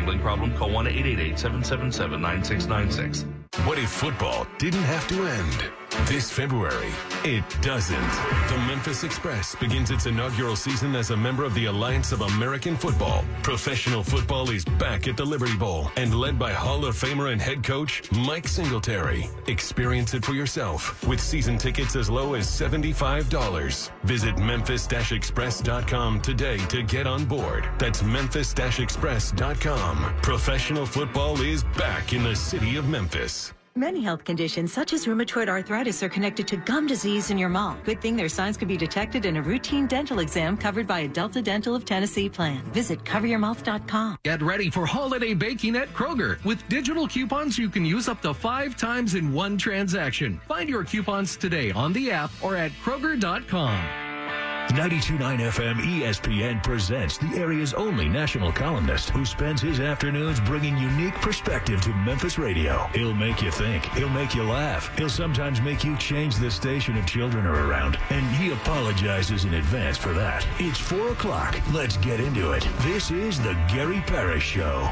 Gambling problem? Call 1-888-777-9696. What if football didn't have to end? This February, it doesn't. The Memphis Express begins its inaugural season as a member of the Alliance of American Football. Professional football is back at the Liberty Bowl and led by Hall of Famer and head coach Mike Singletary. Experience it for yourself with season tickets as low as $75. Visit memphis-express.com today to get on board. That's memphis-express.com. Professional football is back in the city of Memphis. Many health conditions, such as rheumatoid arthritis, are connected to gum disease in your mouth. Good thing their signs can be detected in a routine dental exam covered by a Delta Dental of Tennessee plan. Visit coveryourmouth.com. Get ready for holiday baking at Kroger. With digital coupons, you can use up to 5 times in one transaction. Find your coupons today on the app or at Kroger.com. 92.9 FM ESPN presents the area's only national columnist who spends his afternoons bringing unique perspective to Memphis radio. He'll make you think. He'll make you laugh. He'll sometimes make you change the station if children are around. And he apologizes in advance for that. It's 4 o'clock. Let's get into it. This is the Gary Parrish Show.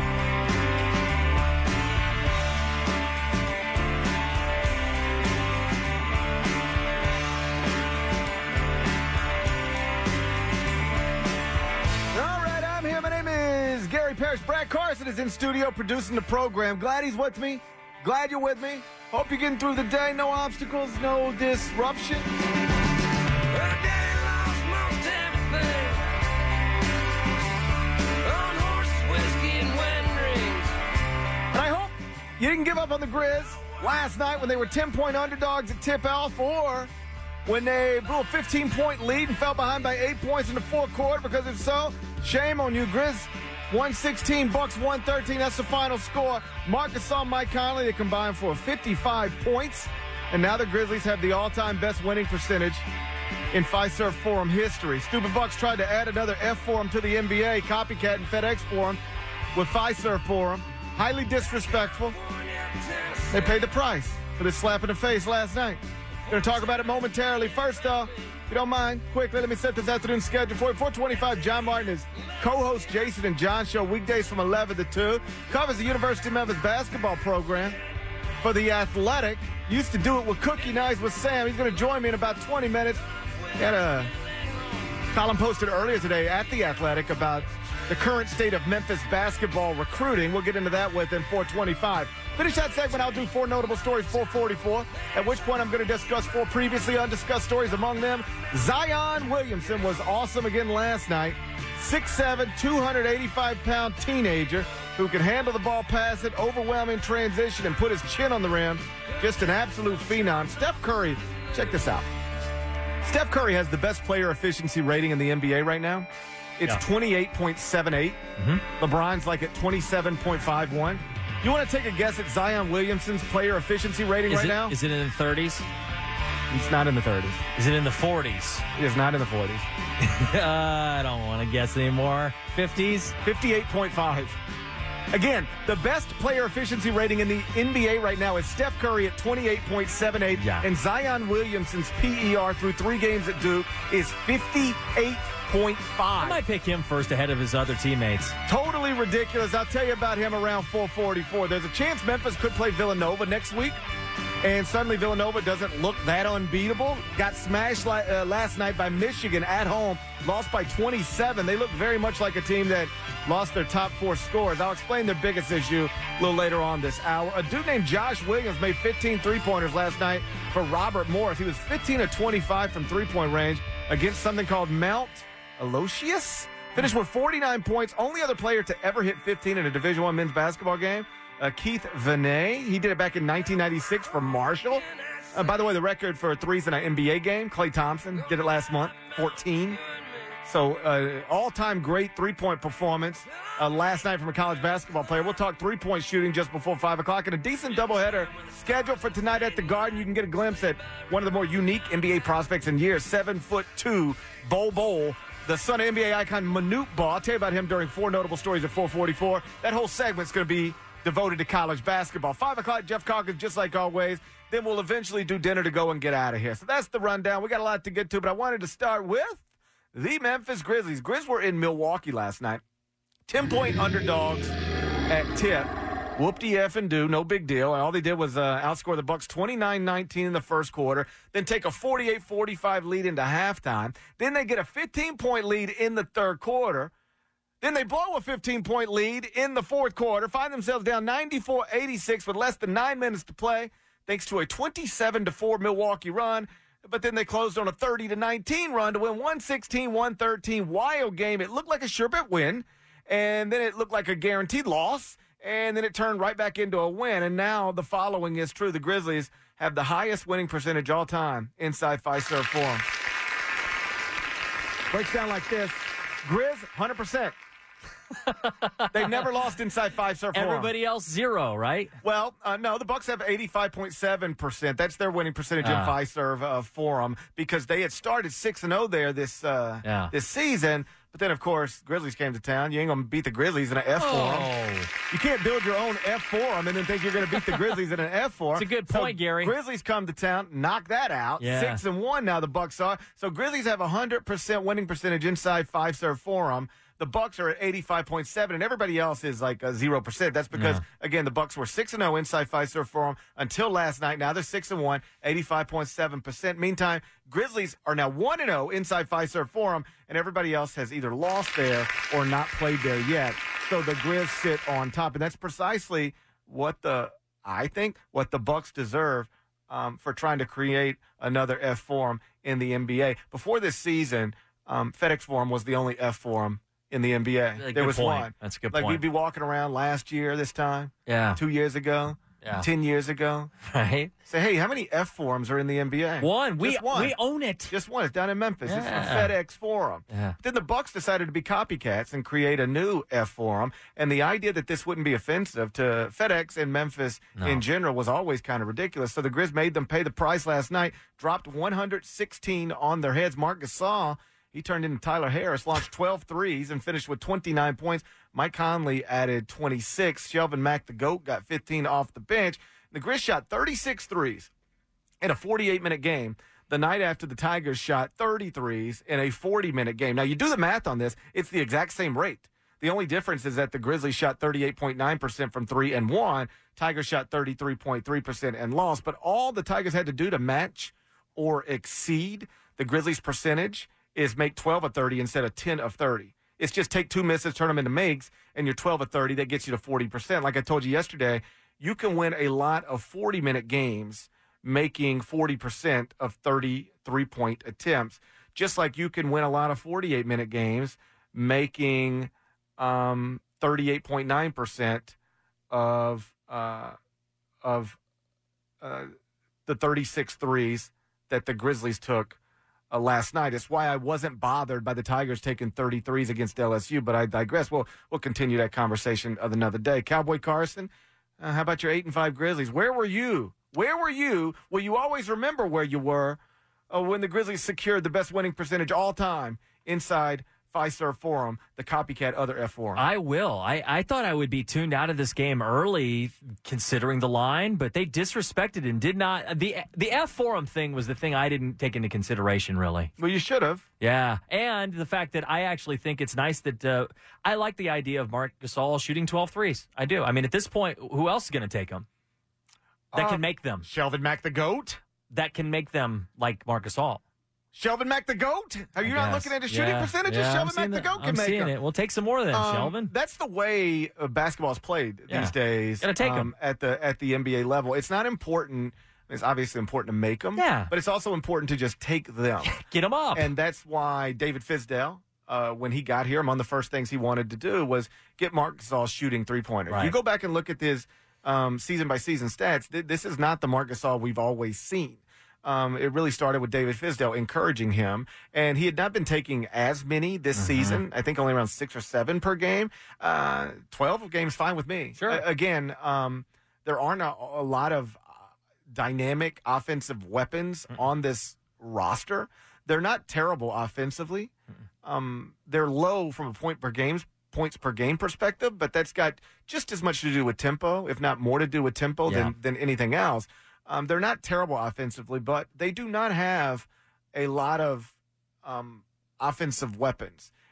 Parrish. Brad Carson is in studio producing the program. Glad he's with me. Glad you're with me. Hope you're getting through the day. No obstacles, no disruption. And I hope you didn't give up on the Grizz last night when they were 10-point underdogs at tip-off, or when they blew a 15-point lead and fell behind by 8 points in the fourth quarter, because if so, shame on you. Grizz 116, Bucks 113. That's the final score. Marcus saw Mike Conley. They combined for 55 points. And now the Grizzlies have the all-time best winning percentage in Fiserv Forum history. Stupid Bucks tried to add another F Forum to the NBA, copycat and FedEx Forum with Fiserv Forum. Highly disrespectful. They paid the price for this slap in the face last night. Going to talk about it momentarily. First, though, if you don't mind, quickly, let me set this afternoon's schedule for you. 425, John Martin is co-host Jason and John show weekdays from 11 to 2. Covers the University of Memphis basketball program for The Athletic. Used to do it with Cookie Nights with Sam. He's going to join me in about 20 minutes. Got a column posted earlier today at The Athletic about the current state of Memphis basketball recruiting. We'll get into that within 425. Finish that segment, I'll do 4 notable stories, 444, at which point I'm going to discuss 4 previously undiscussed stories. Among them, Zion Williamson was awesome again last night. 6'7", 285-pound teenager who can handle the ball, pass it, overwhelming transition, and put his chin on the rim. Just an absolute phenom. Steph Curry, check this out. Steph Curry has the best player efficiency rating in the NBA right now. It's 28.78. LeBron's like at 27.51. You want to take a guess at Zion Williamson's player efficiency rating now? Is it in the 30s? It's not in the 30s. Is it in the 40s? It is not in the 40s. I don't want to guess anymore. 50s? 58.5. Again, the best player efficiency rating in the NBA right now is Steph Curry at 28.78. Yeah. And Zion Williamson's PER through 3 games at Duke is 58.5. I might pick him first ahead of his other teammates. Totally ridiculous. I'll tell you about him around 444. There's a chance Memphis could play Villanova next week. And suddenly Villanova doesn't look that unbeatable. Got smashed last night by Michigan at home. Lost by 27. They look very much like a team that lost their top 4 scorers. I'll explain their biggest issue a little later on this hour. A dude named Josh Williams made 15 three-pointers last night for Robert Morris. He was 15 of 25 from three-point range against something called Mount Aloysius. Finished with 49 points. Only other player to ever hit 15 in a Division I men's basketball game. Keith Vinay. He did it back in 1996 for Marshall. By the way, the record for threes in an NBA game, Klay Thompson did it last month, 14. So all-time great three-point performance last night from a college basketball player. We'll talk three-point shooting just before 5 o'clock. And a decent doubleheader scheduled for tonight at the Garden. You can get a glimpse at one of the more unique NBA prospects in years, 7'2", Bol, the son of NBA icon Manute Bol. I'll tell you about him during 4 notable stories at 444. That whole segment's going to be devoted to college basketball. 5 o'clock, Jeff Calkins, just like always. Then we'll eventually do dinner to go and get out of here. So that's the rundown. We got a lot to get to, but I wanted to start with the Memphis Grizzlies. Grizz were in Milwaukee last night 10-point underdogs at tip. Whoop-de-F-and-do, no big deal. And all they did was outscore the Bucs 29-19 in the first quarter, then take a 48-45 lead into halftime. Then they get a 15-point lead in the third quarter. Then they blow a 15-point lead in the fourth quarter, find themselves down 94-86 with less than 9 minutes to play, thanks to a 27-4 Milwaukee run. But then they closed on a 30-19 run to win 116-113. Wild game. It looked like a sure bet win, and then it looked like a guaranteed loss. And then it turned right back into a win. And now the following is true. The Grizzlies have the highest winning percentage all time inside Fiserv Forum. Breaks down like this. Grizz, 100%. They've never lost inside Fiserv Forum. Everybody else, 0, right? Well, no, the Bucs have 85.7%. That's their winning percentage in Fiserv Forum because they had started 6-0 there this season. But then, of course, Grizzlies came to town. You ain't going to beat the Grizzlies in an F Forum. You can't build your own F Forum and then think you're going to beat the Grizzlies in an F Forum. It's a good point, Gary. Grizzlies come to town, knock that out. 6-1 now the Bucs are. So Grizzlies have 100% winning percentage inside Fiserv Forum. The Bucs are at 85.7, and everybody else is like 0%. That's because, again, the Bucs were 6-0 inside Fiserv Forum until last night. Now they're 6-1, 85.7%. Meantime, Grizzlies are now 1-0 inside Fiserv Forum, and everybody else has either lost there or not played there yet. So the Grizz sit on top, and that's precisely what I think what the Bucs deserve for trying to create another F Forum in the NBA. Before this season, FedEx Forum was the only F Forum in the NBA. There was one. That's a good point. Like we'd be walking around last year this time. 2 years ago. 10 years ago. Right. Say, hey, how many F Forums are in the NBA? One. We own it. Just one. It's down in Memphis. It's the FedEx Forum. But then the Bucs decided to be copycats and create a new F Forum. And the idea that this wouldn't be offensive to FedEx and Memphis in general was always kind of ridiculous. So the Grizz made them pay the price last night, dropped 116 on their heads. Marc Gasol, he turned into Tyler Harris, launched 12 threes, and finished with 29 points. Mike Conley added 26. Shelvin Mack, the GOAT, got 15 off the bench. The Grizz shot 36 threes in a 48-minute game the night after the Tigers shot 30 threes in a 40-minute game. Now, you do the math on this, it's the exact same rate. The only difference is that the Grizzlies shot 38.9% from 3 and won. Tigers shot 33.3% and lost. But all the Tigers had to do to match or exceed the Grizzlies' percentage is make 12 of 30 instead of 10 of 30. It's just take 2 misses, turn them into makes, and you're 12 of 30. That gets you to 40%. Like I told you yesterday, you can win a lot of 40-minute games making 40% of 33-point attempts, just like you can win a lot of 48-minute games making 38.9% of the 36 threes that the Grizzlies took last night. It's why I wasn't bothered by the Tigers taking 33s against LSU, but I digress. We'll continue that conversation another day. Cowboy Carson, how about your 8-5 Grizzlies? Where were you? Where were you? Will you always remember where you were when the Grizzlies secured the best winning percentage all time inside Fiserv Forum, the copycat other F Forum? I will. I thought I would be tuned out of this game early considering the line, but they disrespected and did not. The F Forum thing was the thing I didn't take into consideration, really. Well, you should have. Yeah, and the fact that I actually think it's nice that I like the idea of Marc Gasol shooting 12 threes. I do. I mean, at this point, who else is going to take them? That can make them. Shelvin Mack, the GOAT? That can make them like Marc Gasol. Shelvin Mack, the GOAT? Are you not looking at his shooting percentages? Shelvin Mack, the GOAT, can make them. I'm seeing it. We'll take some more of them, Shelvin. That's the way basketball is played these days. Gotta take them. At the NBA level. It's not important. It's obviously important to make them. Yeah. But it's also important to just take them. Get them up. And that's why David Fizdale, when he got here, among the first things he wanted to do was get Marc Gasol shooting three-pointers. Right. You go back and look at his season-by-season stats, this is not the Marc Gasol we've always seen. It really started with David Fizdale encouraging him, and he had not been taking as many this season. I think only around 6 or 7 per game. 12 games, fine with me. Sure. Again, there aren't a lot of dynamic offensive weapons on this roster. They're not terrible offensively. They're low from a points per game perspective, but that's got just as much to do with tempo, if not more to do with tempo than anything else. They're not terrible offensively, but they do not have a lot of offensive weapons.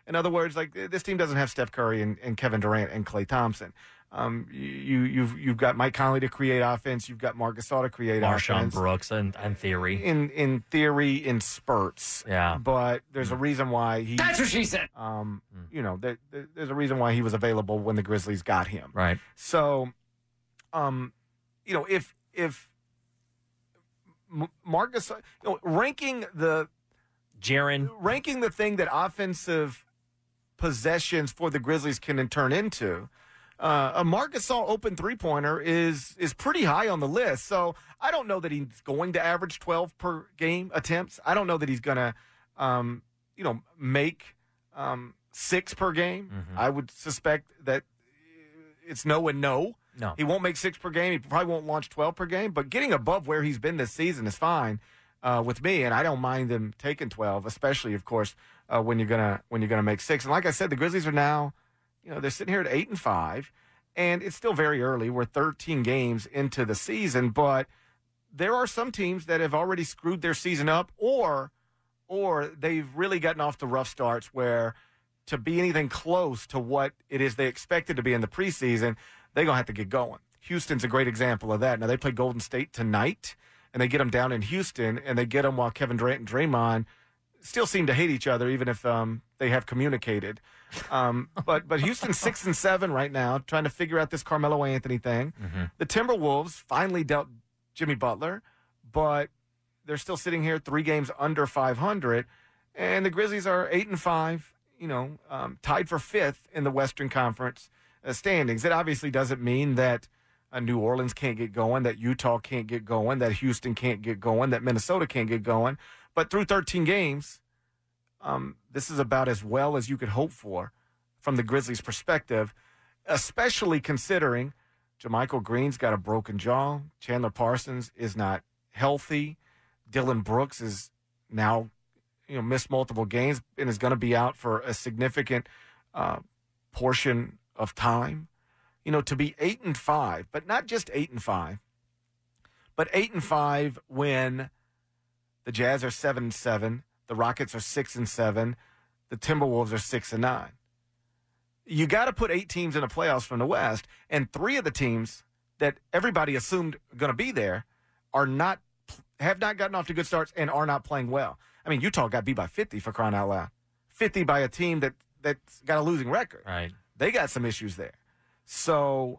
In other words, like this team doesn't have Steph Curry and Kevin Durant and Klay Thompson. You've got Mike Conley to create offense. You've got Marc Gasol to create Marshawn offense. Brooks in theory. In theory, in spurts. Yeah. But there's a reason why he. That's what she said. There's a reason why he was available when the Grizzlies got him. Right. So, if Marc Gasol, ranking the thing that offensive possessions for the Grizzlies can turn into. A Marc Gasol open three-pointer is pretty high on the list. So I don't know that he's going to average 12 per game attempts. I don't know that he's going to, make 6 per game. Mm-hmm. I would suspect that it's no and no. No. He won't make 6 per game. He probably won't launch 12 per game. But getting above where he's been this season is fine with me, and I don't mind them taking 12, especially, of course, when you're gonna make 6. And like I said, the Grizzlies are now. They're sitting here at 8-5, and it's still very early. We're 13 games into the season, but there are some teams that have already screwed their season up, or they've really gotten off to rough starts where to be anything close to what it is they expected to be in the preseason, they're going to have to get going. Houston's a great example of that. Now, they play Golden State tonight, and they get them down in Houston, and they get them while Kevin Durant and Draymond still seem to hate each other, even if they have communicated. But Houston's 6-7 right now, trying to figure out this Carmelo Anthony thing. Mm-hmm. The Timberwolves finally dealt Jimmy Butler, but they're still sitting here 3 games under 500. And the Grizzlies are 8-5, tied for 5th in the Western Conference standings. It obviously doesn't mean that New Orleans can't get going, that Utah can't get going, that Houston can't get going, that Minnesota can't get going. But through 13 games, this is about as well as you could hope for from the Grizzlies' perspective, especially considering JaMychal Green's got a broken jaw. Chandler Parsons is not healthy. Dylan Brooks is now, missed multiple games and is going to be out for a significant portion of time. To be 8-5, but not just 8-5, but 8-5 when the Jazz are 7-7, the Rockets are 6-7, the Timberwolves are 6-9. You got to put 8 teams in the playoffs from the West, and 3 of the teams that everybody assumed are going to be there have not gotten off to good starts and are not playing well. I mean, Utah got beat by 50 for crying out loud. 50 by a team that's got a losing record. Right. They got some issues there. So,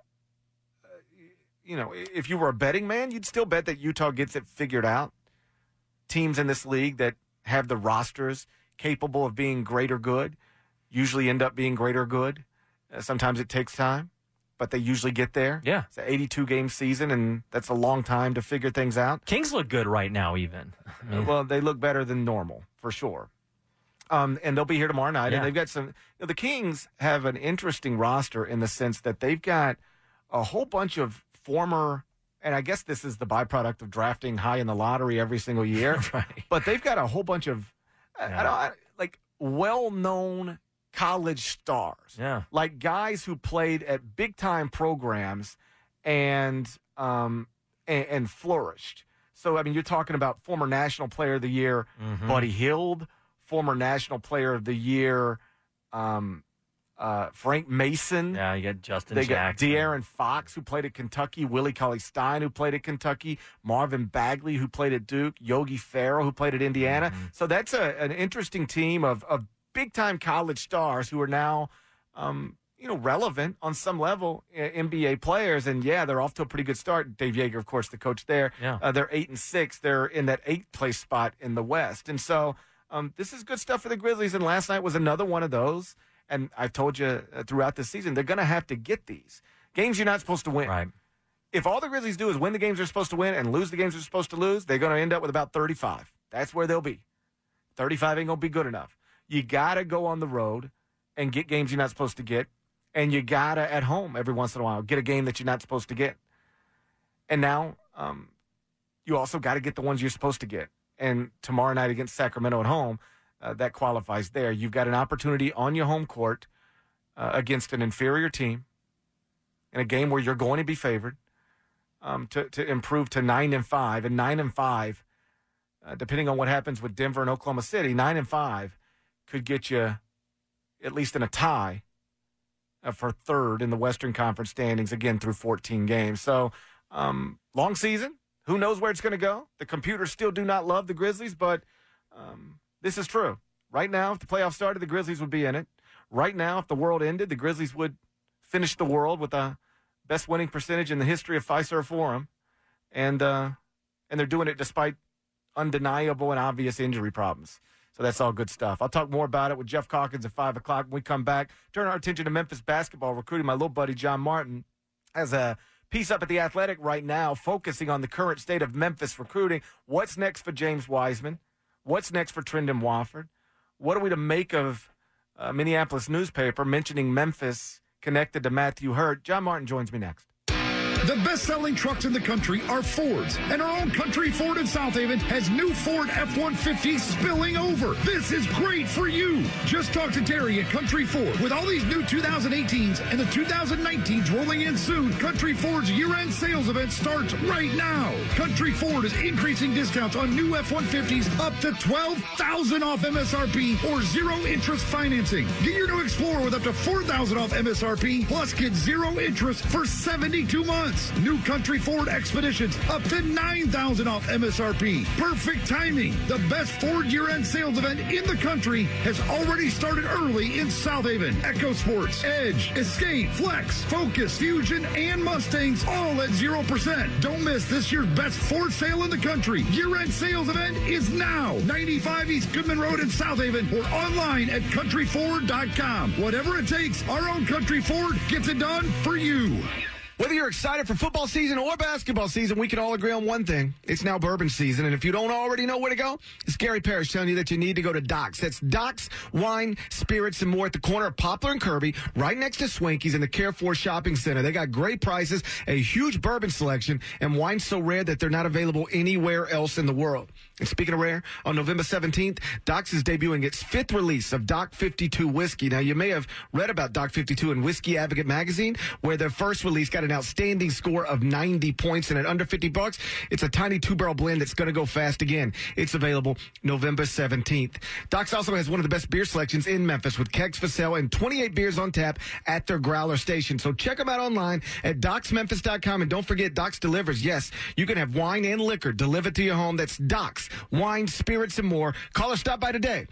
if you were a betting man, you'd still bet that Utah gets it figured out. Teams in this league that have the rosters capable of being great or good usually end up being great or good. Sometimes it takes time, but they usually get there. Yeah. It's an 82-game season, and that's a long time to figure things out. Kings look good right now, even. Well, they look better than normal, for sure. And they'll be here tomorrow night. Yeah. And they've got some the Kings have an interesting roster in the sense that they've got a whole bunch of former, and I guess this is the byproduct of drafting high in the lottery every single year. Right. But they've got a whole bunch of well-known college stars. Yeah. Like guys who played at big-time programs and flourished. So, I mean, you're talking about former National Player of the Year, Buddy Hield, former National Player of the Year, Frank Mason. Yeah, you got Justin They Jackson. got De'Aaron Fox, who played at Kentucky, Willie Cauley-Stein, who played at Kentucky, Marvin Bagley, who played at Duke, Yogi Ferrell, who played at Indiana. Mm-hmm. So that's an interesting team of big-time college stars who are now, relevant on some level, NBA players. And, yeah, they're off to a pretty good start. Dave Yeager, of course, the coach there. Yeah. They're 8-6. They're in that 8th place spot in the West. And so this is good stuff for the Grizzlies. And last night was another one of those. And I've told you throughout the season, they're going to have to get these games you're not supposed to win. Right. If all the Grizzlies do is win the games they're supposed to win and lose the games they're supposed to lose, they're going to end up with about 35. That's where they'll be. 35 ain't going to be good enough. You got to go on the road and get games you're not supposed to get. And you got to, at home, every once in a while, get a game that you're not supposed to get. And now you also got to get the ones you're supposed to get. And tomorrow night against Sacramento at home, that qualifies there. You've got an opportunity on your home court against an inferior team in a game where you're going to be favored to improve to 9-5. And 9-5, depending on what happens with Denver and Oklahoma City, 9-5 could get you at least in a tie for third in the Western Conference standings, again, through 14 games. So, long season. Who knows where it's going to go? The computers still do not love the Grizzlies, but this is true. Right now, if the playoffs started, the Grizzlies would be in it. Right now, if the world ended, the Grizzlies would finish the world with the best winning percentage in the history of Fiserv Forum. And they're doing it despite undeniable and obvious injury problems. So that's all good stuff. I'll talk more about it with Jeff Calkins at 5 o'clock when we come back. Turn our attention to Memphis basketball recruiting. My little buddy John Martin has a piece up at The Athletic right now focusing on the current state of Memphis recruiting. What's next for James Wiseman? What's next for Trendon Wofford? What are we to make of Minneapolis newspaper mentioning Memphis connected to Matthew Hurt? John Martin joins me next. The best-selling trucks in the country are Fords, and our own Country Ford in South Haven has new Ford F-150 spilling over. This is great for you. Just talk to Terry at Country Ford. With all these new 2018s and the 2019s rolling in soon, Country Ford's year-end sales event starts right now. Country Ford is increasing discounts on new F-150s up to $12,000 off MSRP or zero-interest financing. Get your new Explorer with up to $4,000 off MSRP, plus get zero interest for 72 months. New Country Ford Expeditions up to $9,000 off MSRP. Perfect timing. The best Ford year-end sales event in the country has already started early in South Haven. Echo Sports, Edge, Escape, Flex, Focus, Fusion, and Mustangs all at 0%. Don't miss this year's best Ford sale in the country. Year-end sales event is now. 95 East Goodman Road in South Haven or online at countryford.com. Whatever it takes, our own Country Ford gets it done for you. Whether you're excited for football season or basketball season, we can all agree on one thing. It's now bourbon season, and if you don't already know where to go, it's Gary Parrish telling you that you need to go to Doc's. That's Doc's Wine, Spirits, and More at the corner of Poplar and Kirby, right next to Swanky's in the Carrefour Shopping Center. They got great prices, a huge bourbon selection, and wines so rare that they're not available anywhere else in the world. And speaking of rare, on November 17th, Doc's is debuting its 5th release of Doc 52 whiskey. Now, you may have read about Doc 52 in Whiskey Advocate magazine, where their first release got an outstanding score of 90 points, and at under $50, it's a tiny 2-barrel blend that's going to go fast again. It's available November 17th. Doc's also has one of the best beer selections in Memphis with kegs for sale and 28 beers on tap at their growler station. So check them out online at docsmemphis.com, and don't forget Doc's delivers. Yes, you can have wine and liquor delivered to your home. That's Doc's Wine, Spirits, and More. Call or stop by today.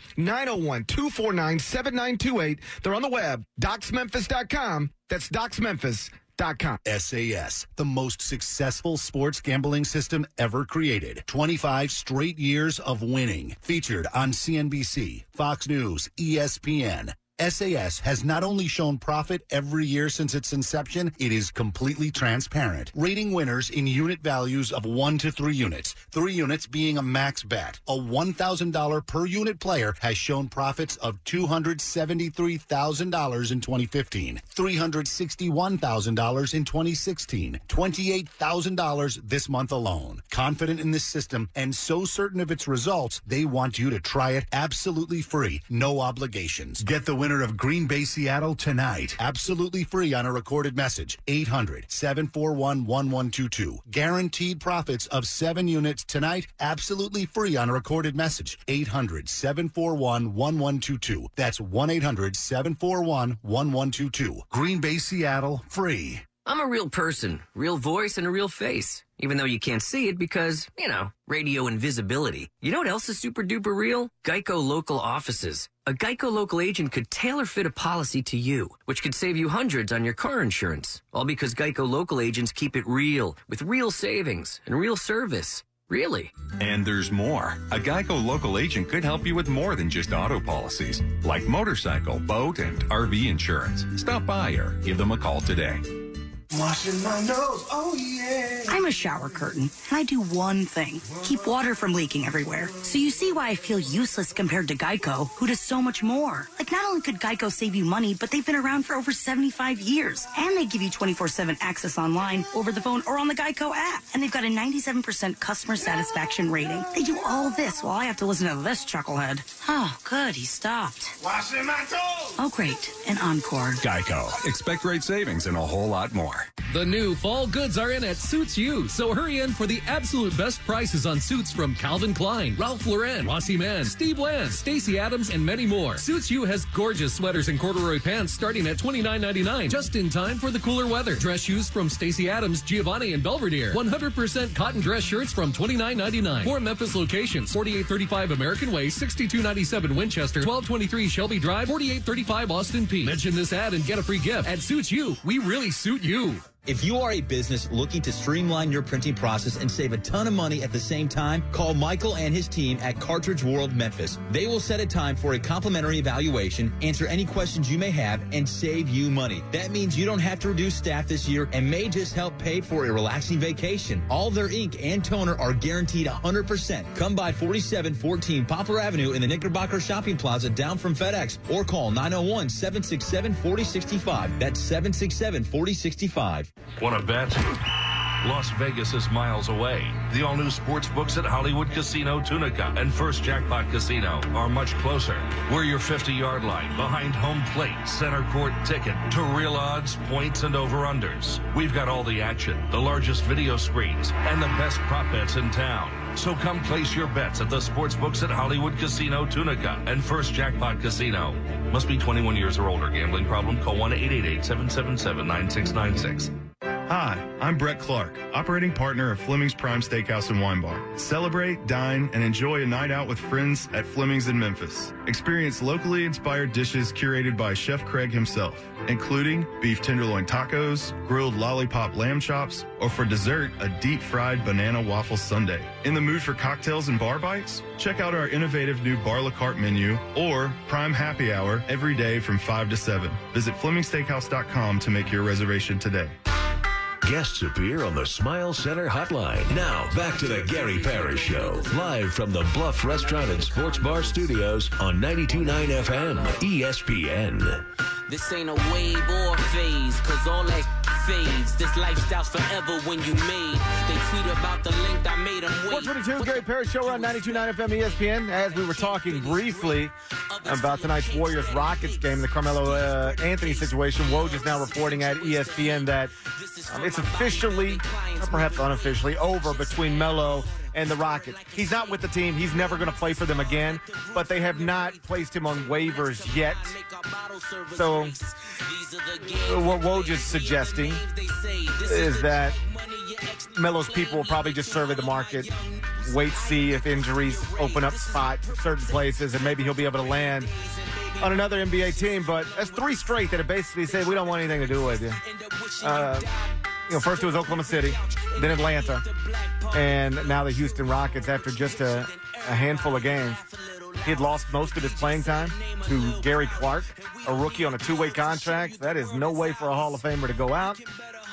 901-249-7928. They're on the web, docsmemphis.com. That's docsmemphis.com. SAS, the most successful sports gambling system ever created. 25 straight years of winning. Featured on CNBC, Fox News, ESPN. SAS has not only shown profit every year since its inception, it is completely transparent, rating winners in unit values of 1 to 3 units, 3 units being a max bet. A $1,000 per unit player has shown profits of $273,000 in 2015, $361,000 in 2016, $28,000 this month alone. Confident in this system and so certain of its results, they want you to try it absolutely free, no obligations. Get the winner of Green Bay, Seattle tonight. Absolutely free on a recorded message. 800-741-1122. Guaranteed profits of 7 units tonight. Absolutely free on a recorded message. 800-741-1122. That's 1-800-741-1122. Green Bay, Seattle, free. I'm a real person, real voice, and a real face. Even though you can't see it because, radio invisibility. You know what else is super duper real? Geico Local Offices. A Geico local agent could tailor fit a policy to you, which could save you hundreds on your car insurance. All because Geico local agents keep it real, with real savings and real service. Really. And there's more. A Geico local agent could help you with more than just auto policies, like motorcycle, boat, and RV insurance. Stop by or give them a call today. Washing my nose, oh yeah. I'm a shower curtain, and I do one thing, keep water from leaking everywhere. So you see why I feel useless compared to Geico, who does so much more. Like, not only could Geico save you money, but they've been around for over 75 years. And they give you 24/7 access online, over the phone, or on the Geico app. And they've got a 97% customer satisfaction rating. They do all this while I have to listen to this chucklehead. Oh, good, he stopped. Washing my toes. Oh, great, an encore. Geico. Expect great savings and a whole lot more. The new fall goods are in at Suits You, so hurry in for the absolute best prices on suits from Calvin Klein, Ralph Lauren, Rossi Mann, Steve Lance, Stacey Adams, and many more. Suits You has gorgeous sweaters and corduroy pants starting at $29.99, just in time for the cooler weather. Dress shoes from Stacey Adams, Giovanni, and Belvedere. 100% cotton dress shirts from $29.99. 4 Memphis locations: 4835 American Way, 6297 Winchester, 1223 Shelby Drive, 4835 Austin Peay. Mention this ad and get a free gift. At Suits You, we really suit you. If you are a business looking to streamline your printing process and save a ton of money at the same time, call Michael and his team at Cartridge World Memphis. They will set a time for a complimentary evaluation, answer any questions you may have, and save you money. That means you don't have to reduce staff this year and may just help pay for a relaxing vacation. All their ink and toner are guaranteed 100%. Come by 4714 Poplar Avenue in the Knickerbocker Shopping Plaza down from FedEx, or call 901-767-4065. That's 767-4065. Want to bet? Las Vegas is miles away. The all-new sports books at Hollywood Casino Tunica and First Jackpot Casino are much closer. We're your 50-yard line, behind home plate, center court ticket, to real odds, points, and over-unders. We've got all the action, the largest video screens, and the best prop bets in town. So come place your bets at the sports books at Hollywood Casino Tunica and First Jackpot Casino. Must be 21 years or older. Gambling problem? Call 1-888-777-9696. Hi, I'm Brett Clark, operating partner of Fleming's Prime Steakhouse and Wine Bar. Celebrate, dine, and enjoy a night out with friends at Fleming's in Memphis. Experience locally inspired dishes curated by Chef Craig himself, including beef tenderloin tacos, grilled lollipop lamb chops, or for dessert, a deep-fried banana waffle sundae. In the mood for cocktails and bar bites? Check out our innovative new Bar La Carte menu or Prime Happy Hour every day from 5 to 7. Visit FlemingSteakhouse.com to make your reservation today. Guests appear on the Smile Center hotline. Now, back to the Gary Parrish Show. Live from the Bluff Restaurant and Sports Bar Studios on 92.9 FM, ESPN. This ain't a wave or a phase, cause all that fades. This lifestyle's forever when you made. They tweet about the link I made them wait. 422, Gary Parrish Show on 92.9 FM ESPN. As we were talking briefly about tonight's Warriors-Rockets game, the Carmelo Anthony situation, Woj is now reporting at ESPN that it's officially, or perhaps unofficially, over between Melo and the Rockets. He's not with the team. He's never going to play for them again, but they have not placed him on waivers yet. So what Woj is suggesting is that Melo's people will probably just survey the market, wait, see if injuries open up spots in certain places, and maybe he'll be able to land on another NBA team. But that's 3 straight that have basically said, we don't want anything to do with you. First it was Oklahoma City, then Atlanta, and now the Houston Rockets after just a handful of games. He had lost most of his playing time to Gary Clark, a rookie on a 2-way contract. That is no way for a Hall of Famer to go out.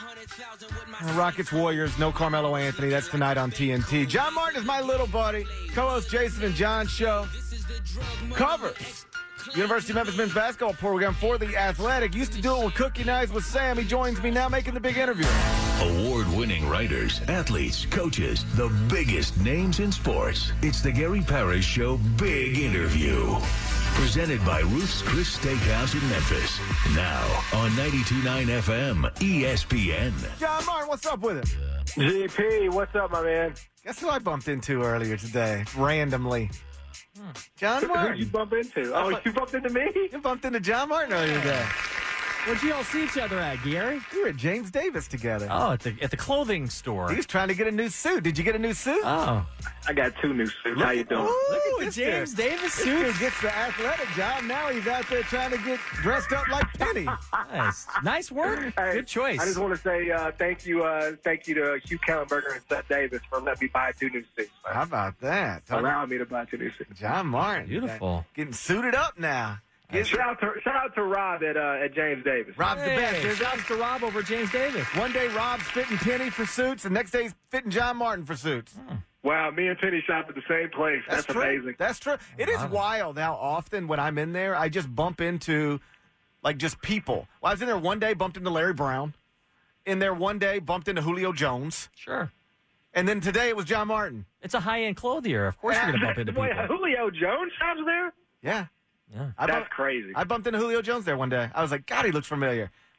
Rockets Warriors, no Carmelo Anthony. That's tonight on TNT. John Martin is my little buddy. Co-host Jason and John show. Covers University of Memphis men's basketball program for The Athletic. Used to do it with Cookie Nights with Sam. He joins me now making the big interview. Award-winning writers, athletes, coaches, the biggest names in sports. It's the Gary Parrish Show Big Interview. Presented by Ruth's Chris Steakhouse in Memphis. Now on 92.9 FM, ESPN. John Martin, what's up with it? GP, what's up, my man? Guess who I bumped into earlier today, randomly? John Martin. Who you bump into? Oh, you bumped into me? You bumped into John Martin earlier today. Where'd you all see each other at, Gary? We were at James Davis together. Oh, at the clothing store. He was trying to get a new suit. Did you get a new suit? Oh. I got 2 new suits. How you doing? Look at the James Davis suit. This dude gets the athletic job. Now he's out there trying to get dressed up like Penny. Nice work. Hey, good choice. I just want to say thank you to Hugh Kellenberger and Seth Davis for letting me buy 2 new suits. Man. How about that? Allowing me to buy 2 new suits. John Martin. Beautiful. Getting suited up now. Shout out to Rob at James Davis. Rob's the best. Shouts to Rob over James Davis. One day Rob's fitting Penny for suits, the next day he's fitting John Martin for suits. Wow, me and Penny shop at the same place. That's amazing. That's true. It is wild how often when I'm in there, I just bump into, just people. Well, I was in there one day, bumped into Larry Brown. In there one day, bumped into Julio Jones. Sure. And then today it was John Martin. It's a high-end clothier. Of course you're going to bump into people. Wait, Julio Jones shops there? Yeah. That's crazy. I bumped into Julio Jones there one day. I was like, God, he looks familiar.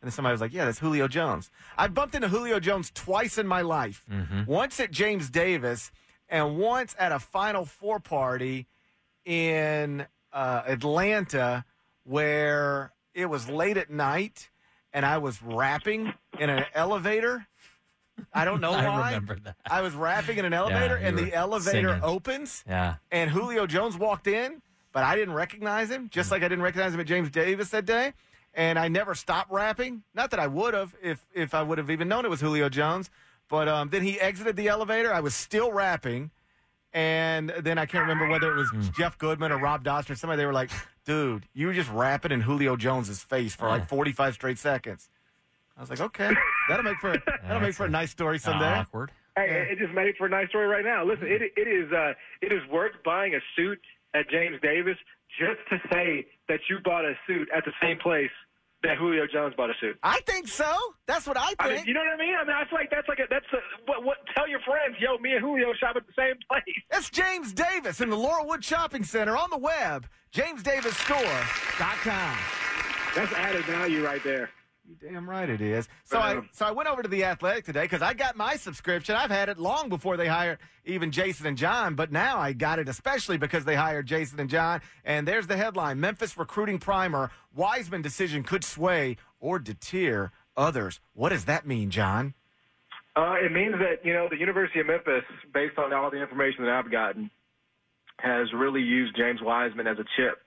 And then somebody was like, yeah, that's Julio Jones. I've bumped into Julio Jones twice in my life. Once at James Davis and once at a Final Four party in Atlanta where it was late at night and I was rapping in an elevator. I don't know why. I remember that. I was rapping in an elevator and the elevator singing. opens. Yeah. And Julio Jones walked in, but I didn't recognize him, just like I didn't recognize him at James Davis that day. And I never stopped rapping. Not that I would have if I would have even known it was Julio Jones. But then he exited the elevator. I was still rapping. And then I can't remember whether it was Jeff Goodman or Rob Dostner. Somebody, they were like, dude, you were just rapping in Julio Jones's face for like 45 straight seconds. I was like, okay, that'll make for a nice story someday. Awkward. Hey, it just made for a nice story right now. Listen, it is worth buying a suit at James Davis just to say that you bought a suit at the same place that Julio Jones bought a suit. I think so. That's what I think. I mean, you know what I mean? I mean, I feel like what tell your friends, yo, me and Julio shop at the same place. That's James Davis in the Laurelwood Shopping Center on the web, jamesdavisstore.com. That's added value right there. You're damn right it is. So I went over to The Athletic today because I got my subscription. I've had it long before they hired even Jason and John, but now I got it especially because they hired Jason and John. And there's the headline, Memphis recruiting primer, Wiseman decision could sway or deter others. What does that mean, John? It means that, the University of Memphis, based on all the information that I've gotten, has really used James Wiseman as a chip,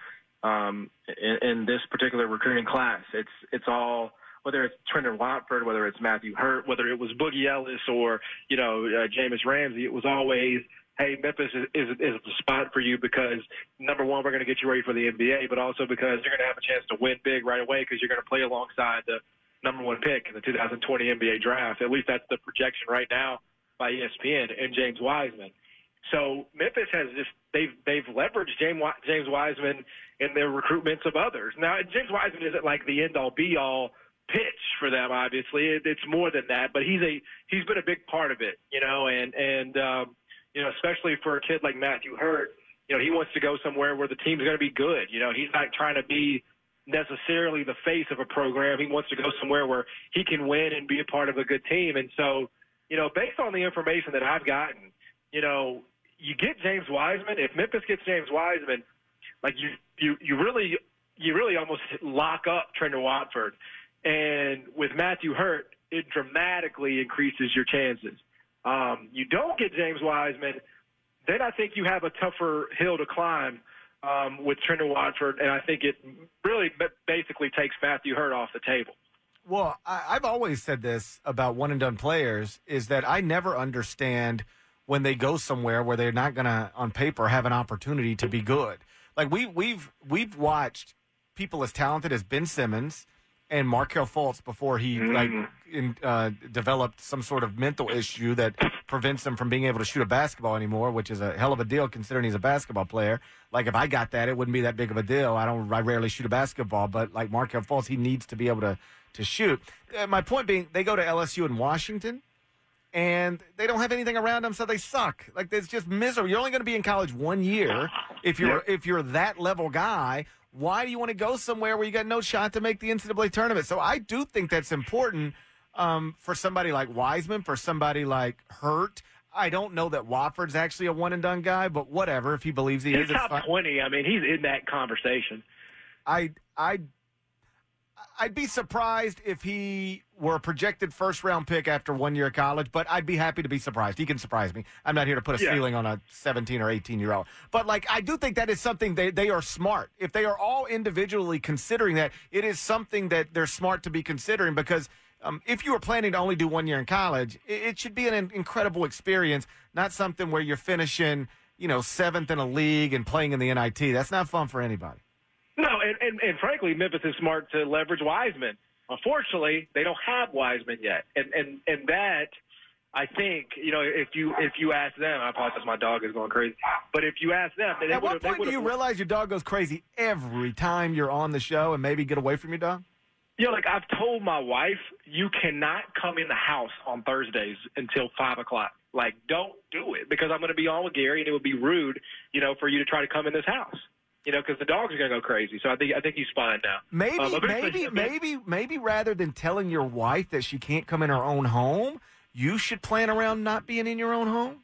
in this particular recruiting class. It's all, whether it's Trendon Watford, whether it's Matthew Hurt, whether it was Boogie Ellis or, Jameis Ramsey, it was always, hey, Memphis is the spot for you because, number one, we're going to get you ready for the NBA, but also because you're going to have a chance to win big right away because you're going to play alongside the number one pick in the 2020 NBA draft. At least that's the projection right now by ESPN and James Wiseman. So Memphis has they've leveraged James Wiseman in their recruitments of others. Now, James Wiseman isn't like the end-all, be-all pitch for them, obviously. It's more than that, but he's been a big part of it, and especially for a kid like Matthew Hurt, he wants to go somewhere where the team's going to be good. He's not trying to be necessarily the face of a program. He wants to go somewhere where he can win and be a part of a good team. And so, based on the information that I've gotten, you get James Wiseman. If Memphis gets James Wiseman, like you really almost lock up Trendon Watford. And with Matthew Hurt, it dramatically increases your chances. You don't get James Wiseman, then I think you have a tougher hill to climb with Trendon Watford, and I think it really basically takes Matthew Hurt off the table. Well, I've always said this about one-and-done players, is that I never understand when they go somewhere where they're not going to, on paper, have an opportunity to be good. Like, we've watched people as talented as Ben Simmons and Markelle Fultz before he developed some sort of mental issue that prevents him from being able to shoot a basketball anymore, which is a hell of a deal considering he's a basketball player. Like, if I got that, it wouldn't be that big of a deal. I rarely shoot a basketball, but like Markelle Fultz, he needs to be able to shoot. My point being, they go to LSU in Washington, and they don't have anything around them, so they suck. Like, it's just miserable. You're only going to be in college 1 year if you're that level guy. Why do you want to go somewhere where you got no shot to make the NCAA tournament? So I do think that's important for somebody like Wiseman, for somebody like Hurt. I don't know that Wofford's actually a one-and-done guy, but whatever. If he believes he is, he's top 20. I mean, he's in that conversation. I'd be surprised if he were a projected first-round pick after 1 year of college, but I'd be happy to be surprised. He can surprise me. I'm not here to put a ceiling on a 17 or 18-year-old. But, like, I do think that is something they are smart. If they are all individually considering that, it is something that they're smart to be considering because if you were planning to only do 1 year in college, it should be an incredible experience, not something where you're finishing, seventh in a league and playing in the NIT. That's not fun for anybody. No, and frankly, Memphis is smart to leverage Wiseman. Unfortunately, they don't have Wiseman yet, and that I think if you ask them, I apologize, my dog is going crazy. But if you ask them, at what point do you realize your dog goes crazy every time you're on the show, and maybe get away from your dog? Like I've told my wife, you cannot come in the house on Thursdays until 5 o'clock. Like, don't do it because I'm going to be on with Gary, and it would be rude, for you to try to come in this house. because the dogs are going to go crazy. So I think he's fine now. Maybe rather than telling your wife that she can't come in her own home, you should plan around not being in your own home.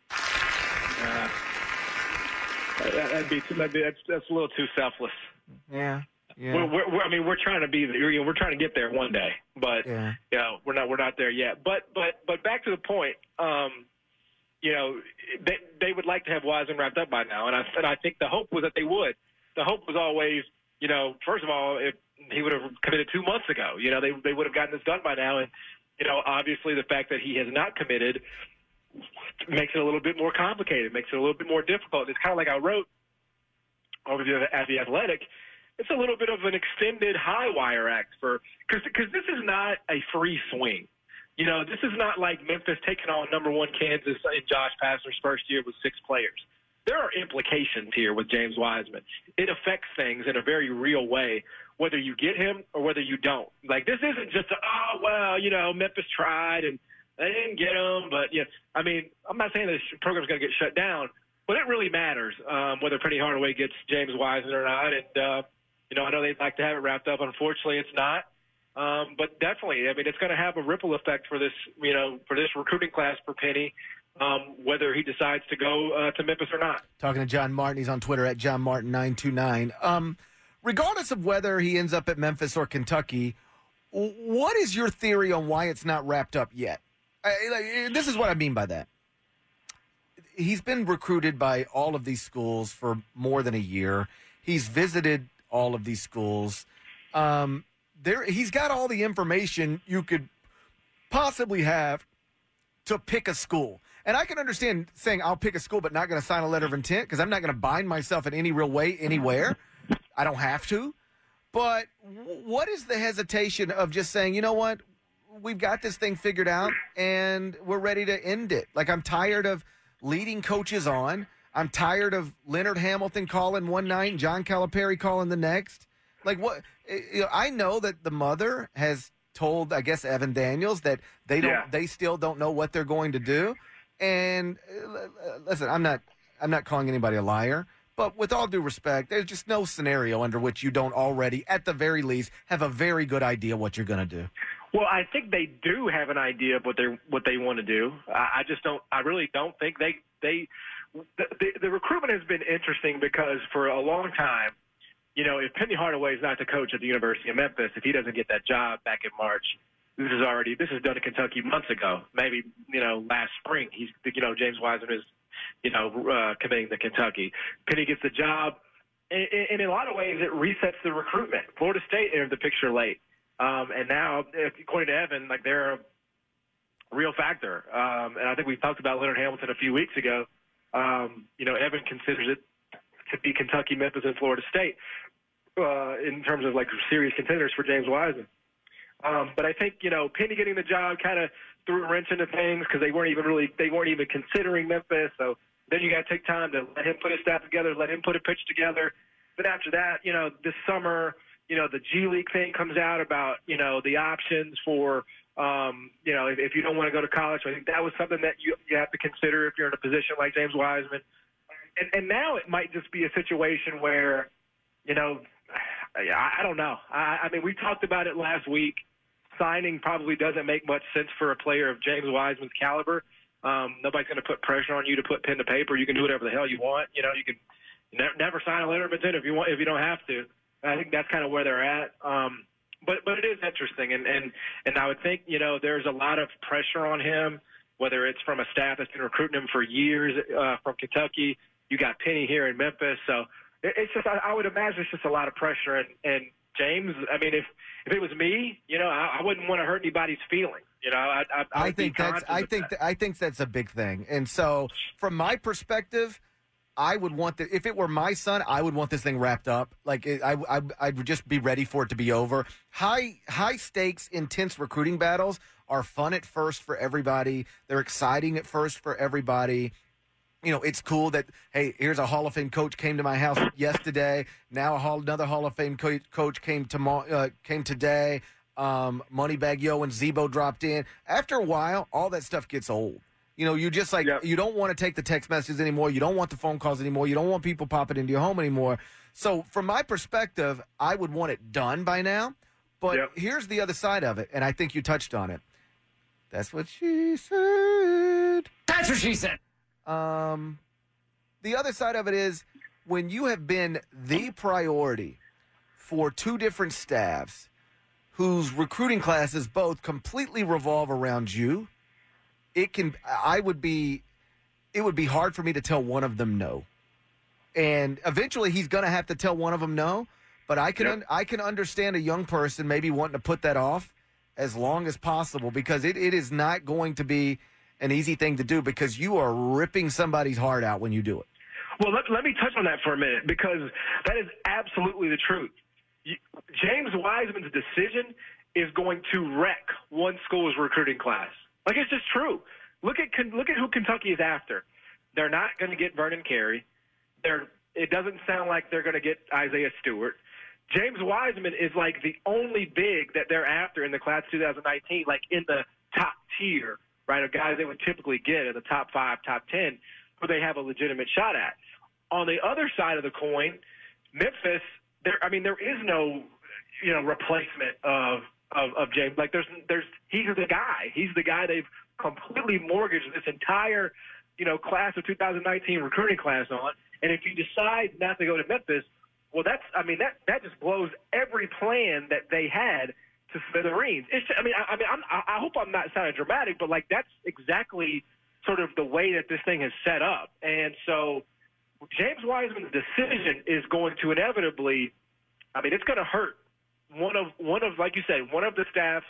That's a little too selfless. Yeah. We're trying to be there. We're trying to get there one day, but we're not there yet. But back to the point. They would like to have Wiseman wrapped up by now, and I think the hope was that they would. The hope was always, first of all, if he would have committed 2 months ago, they would have gotten this done by now, and obviously the fact that he has not committed makes it a little bit more complicated, makes it a little bit more difficult. It's kind of like I wrote over at The Athletic. It's a little bit of an extended high wire act because this is not a free swing. This is not like Memphis taking on number 1 Kansas in Josh Pastner's first year with 6 players. There are implications here with James Wiseman. It affects things in a very real way, whether you get him or whether you don't. Like, this isn't just Memphis tried and they didn't get him. But, I'm not saying this program's going to get shut down, but it really matters whether Penny Hardaway gets James Wiseman or not. And, I know they'd like to have it wrapped up. Unfortunately, it's not. But definitely, it's going to have a ripple effect for this, for this recruiting class for Penny, whether he decides to go to Memphis or not. Talking to John Martin. He's on Twitter at JohnMartin929. Regardless of whether he ends up at Memphis or Kentucky, what is your theory on why it's not wrapped up yet? This is what I mean by that. He's been recruited by all of these schools for more than a year. He's visited all of these schools. He's got all the information you could possibly have to pick a school. And I can understand saying I'll pick a school but not going to sign a letter of intent because I'm not going to bind myself in any real way anywhere. I don't have to. But what is the hesitation of just saying, you know what, we've got this thing figured out and we're ready to end it? Like, I'm tired of leading coaches on. I'm tired of Leonard Hamilton calling one night and John Calipari calling the next. Like, what? I know that the mother has told, I guess, Evan Daniels that they still don't know what they're going to do. And listen, I'm not calling anybody a liar, but with all due respect, there's just no scenario under which you don't already, at the very least, have a very good idea what you're going to do. Well, I think they do have an idea of what they want to do. I just don't. I really don't think the recruitment has been interesting because for a long time, if Penny Hardaway is not the coach at the University of Memphis, if he doesn't get that job back in March, this is done in Kentucky months ago. Maybe last spring. James Wiseman is committing to Kentucky. Penny gets the job, and in a lot of ways, it resets the recruitment. Florida State entered the picture late, and now, according to Evan, they're a real factor. And I think we talked about Leonard Hamilton a few weeks ago. Evan considers it to be Kentucky, Memphis, and Florida State in terms of serious contenders for James Wiseman. But I think Penny getting the job kind of threw a wrench into things because they weren't even considering Memphis. So then you got to take time to let him put his staff together, let him put a pitch together. But after that, this summer, the G League thing comes out about the options for if you don't want to go to college. So I think that was something that you have to consider if you're in a position like James Wiseman. And now it might just be a situation where, I don't know. We talked about it last week. Signing probably doesn't make much sense for a player of James Wiseman's caliber. Nobody's going to put pressure on you to put pen to paper. You can do whatever the hell you want. You can never sign a letter of intent if you don't have to. I think that's kind of where they're at. But it is interesting, and I would think there's a lot of pressure on him, whether it's from a staff that's been recruiting him for years from Kentucky. You got Penny here in Memphis, so it's just I would imagine it's just a lot of pressure. And James, if it was me, I wouldn't want to hurt anybody's feelings. I think that's a big thing. And so from my perspective, I would want if it were my son, I would want this thing wrapped up. I would just be ready for it to be over. High stakes, intense recruiting battles are fun at first for everybody. They're exciting at first for everybody. It's cool that, hey, here's a Hall of Fame coach came to my house yesterday. Now another Hall of Fame coach came today. Moneybag Yo and Zebo dropped in. After a while, all that stuff gets old. You just you don't want to take the text messages anymore. You don't want the phone calls anymore. You don't want people popping into your home anymore. So from my perspective, I would want it done by now. But here's the other side of it, and I think you touched on it. That's what she said. That's what she said. The other side of it is when you have been the priority for two different staffs whose recruiting classes both completely revolve around you, it would be hard for me to tell one of them no. And eventually he's going to have to tell one of them no, but I can understand a young person maybe wanting to put that off as long as possible because it is not going to be an easy thing to do because you are ripping somebody's heart out when you do it. Well, let me touch on that for a minute because that is absolutely the truth. James Wiseman's decision is going to wreck one school's recruiting class. Like, it's just true. Look at who Kentucky is after. They're not going to get Vernon Carey. It doesn't sound like they're going to get Isaiah Stewart. James Wiseman is like the only big that they're after in the class 2019, like in the top tier, right, of guys they would typically get in the top 5, top 10, who they have a legitimate shot at. On the other side of the coin, Memphis, there is no, replacement of James. Like he's the guy. He's the guy they've completely mortgaged this entire, class of 2019 recruiting class on. And if you decide not to go to Memphis, well, that just blows every plan that they had to smithereens. I hope I'm not sounding dramatic, but like that's exactly sort of the way that this thing is set up. And so James Wiseman's decision is going to inevitably, it's going to hurt one of like you said, one of the staffs,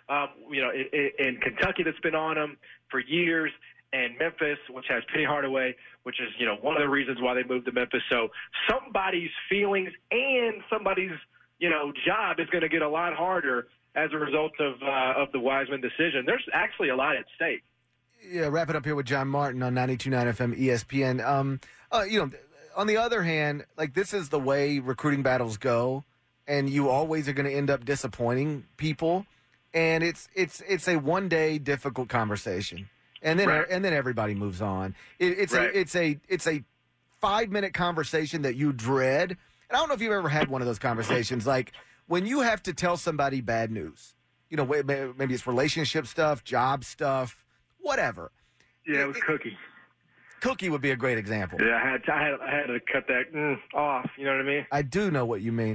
in Kentucky that's been on him for years, and Memphis, which has Penny Hardaway, which is, one of the reasons why they moved to Memphis. So somebody's feelings and somebody's, job is going to get a lot harder as a result of the Wiseman decision. There's actually a lot at stake. Yeah, wrap it up here with John Martin on 92.9 FM ESPN. On the other hand, like this is the way recruiting battles go, and you always are going to end up disappointing people, and it's a one-day difficult conversation. And then everybody moves on. It's a 5-minute conversation that you dread. And I don't know if you've ever had one of those conversations, like when you have to tell somebody bad news. Maybe it's relationship stuff, job stuff, whatever. Yeah, it was Cookie. Cookie would be a great example. Yeah, I had to cut that off. You know what I mean? I do know what you mean.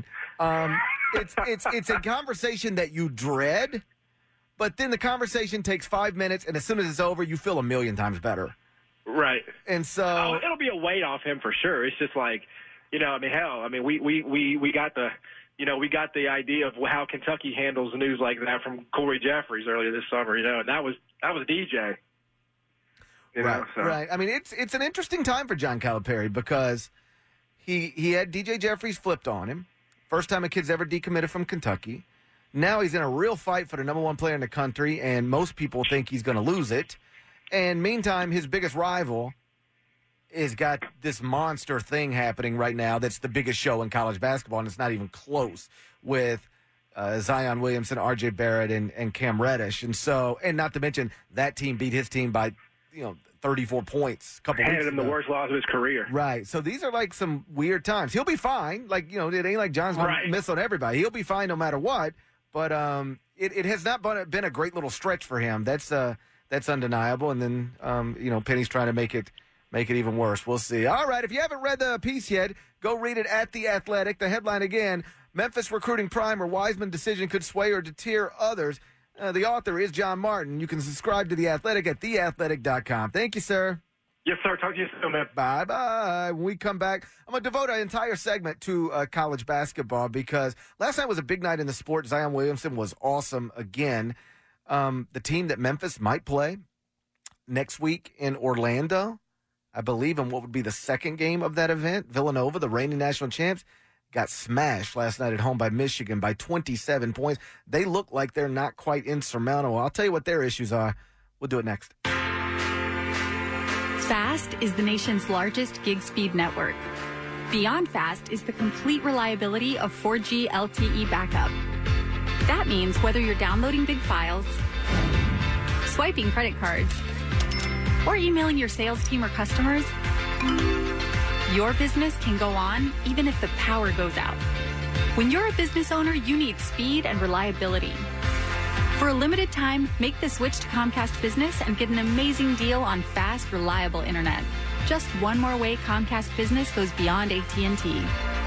It's a conversation that you dread. But then the conversation takes 5 minutes, and as soon as it's over, you feel a million times better. Right. And so it'll be a weight off him for sure. It's just like, we got the idea of how Kentucky handles news like that from Corey Jeffries earlier this summer, and that was DJ. Right. It's an interesting time for John Calipari because he had DJ Jeffries flipped on him. First time a kid's ever decommitted from Kentucky. Now he's in a real fight for the number one player in the country, and most people think he's going to lose it. And meantime, his biggest rival has got this monster thing happening right now that's the biggest show in college basketball, and it's not even close with Zion Williamson, R.J. Barrett, and Cam Reddish. And not to mention that team beat his team by 34 points a couple weeks ago. Handed him the worst loss of his career. Right. So these are like some weird times. He'll be fine. Like, it ain't like John's going to miss on everybody. He'll be fine no matter what. But it has not been a great little stretch for him. That's undeniable. And then Penny's trying to make it even worse. We'll see. All right, if you haven't read the piece yet, go read it at The Athletic. The headline again: Memphis recruiting primer, Wiseman decision could sway or deter others. The author is John Martin. You can subscribe to The Athletic at theathletic.com. Thank you, sir. Yes, sir. Talk to you soon, man. Bye-bye. When we come back, I'm going to devote an entire segment to college basketball because last night was a big night in the sport. Zion Williamson was awesome again. The team that Memphis might play next week in Orlando, I believe, in what would be the second game of that event, Villanova, the reigning national champs, got smashed last night at home by Michigan by 27 points. They look like they're not quite insurmountable. I'll tell you what their issues are. We'll do it next. Fast is the nation's largest gig speed network. Beyond Fast is the complete reliability of 4G LTE backup. That means whether you're downloading big files, swiping credit cards, or emailing your sales team or customers, Your business can go on even if the power goes out. When you're a business owner, you need speed and reliability. For a limited time, make the switch to Comcast Business and get an amazing deal on fast, reliable internet. Just one more way Comcast Business goes beyond AT&T.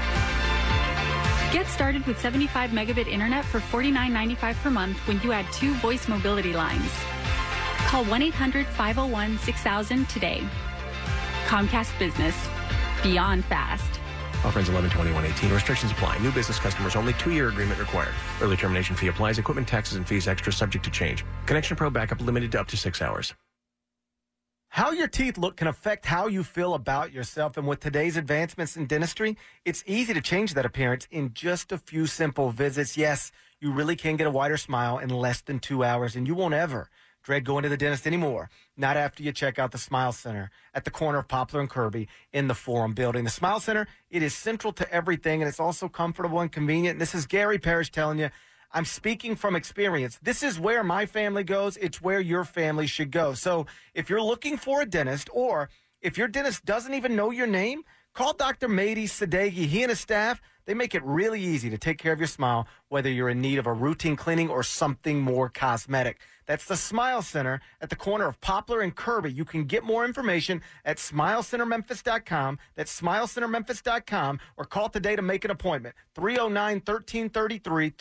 Get started with 75 megabit internet for $49.95 per month when you add 2 voice mobility lines. Call 1-800-501-6000 today. Comcast Business. Beyond fast. Offer ends 11/21/18. Restrictions apply. New business customers only. 2-year agreement required. Early termination fee applies. Equipment, taxes, and fees extra subject to change. Connection Pro backup limited to up to 6 hours. How your teeth look can affect how you feel about yourself. And with today's advancements in dentistry, it's easy to change that appearance in just a few simple visits. Yes, you really can get a wider smile in less than 2 hours, and you won't ever dread going to the dentist anymore. Not after you check out the Smile Center at the corner of Poplar and Kirby in the Forum Building. The Smile Center, it is central to everything, and it's also comfortable and convenient. And this is Gary Parrish telling you, I'm speaking from experience. This is where my family goes. It's where your family should go. So if you're looking for a dentist, or if your dentist doesn't even know your name, call Dr. Mehdi Sadeghi. He and his staff, they make it really easy to take care of your smile, whether you're in need of a routine cleaning or something more cosmetic. That's the Smile Center at the corner of Poplar and Kirby. You can get more information at SmileCenterMemphis.com. That's SmileCenterMemphis.com, or call today to make an appointment. 309-1333,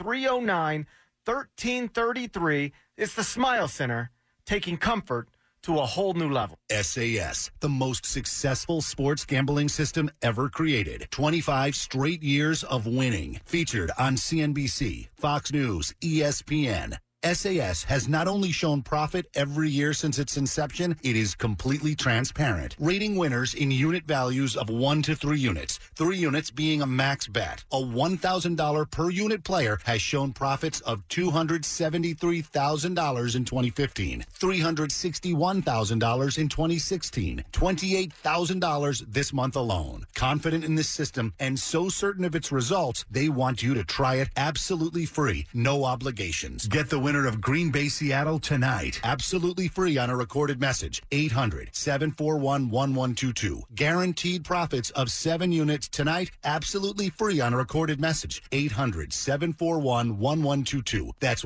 309-1333. It's the Smile Center, taking comfort to a whole new level. SAS, the most successful sports gambling system ever created. 25 straight years of winning. Featured on CNBC, Fox News, ESPN. SAS has not only shown profit every year since its inception, it is completely transparent, rating winners in unit values of 1 to 3 units, 3 units being a max bet. A $1,000 per unit player has shown profits of $273,000 in 2015, $361,000 in 2016, $28,000 this month alone. Confident in this system and so certain of its results, they want you to try it absolutely free, no obligations. Get the winner of Green Bay, Seattle tonight. Absolutely free on a recorded message. 800-741-1122. Guaranteed profits of 7 units tonight. Absolutely free on a recorded message. 800-741-1122. That's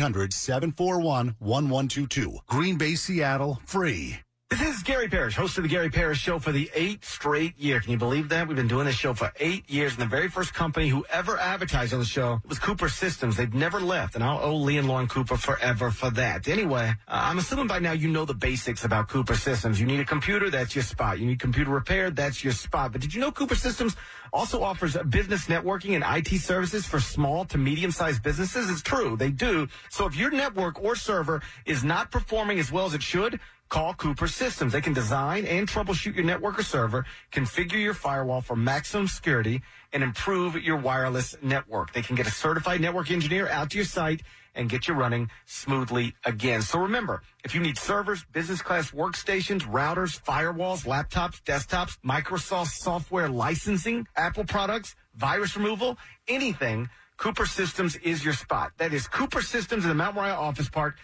1-800-741-1122. Green Bay, Seattle, free. This is Gary Parrish, host of the Gary Parrish Show for the 8th straight year. Can you believe that? We've been doing this show for 8 years, and the very first company who ever advertised on the show was Cooper Systems. They've never left, and I'll owe Lee and Lauren Cooper forever for that. Anyway, I'm assuming by now you know the basics about Cooper Systems. You need a computer, that's your spot. You need computer repaired, that's your spot. But did you know Cooper Systems also offers business networking and IT services for small to medium-sized businesses? It's true, they do. So if your network or server is not performing as well as it should, call Cooper Systems. They can design and troubleshoot your network or server, configure your firewall for maximum security, and improve your wireless network. They can get a certified network engineer out to your site and get you running smoothly again. So remember, if you need servers, business class workstations, routers, firewalls, laptops, desktops, Microsoft software licensing, Apple products, virus removal, anything, Cooper Systems is your spot. That is Cooper Systems in the Mount Moriah Office Park.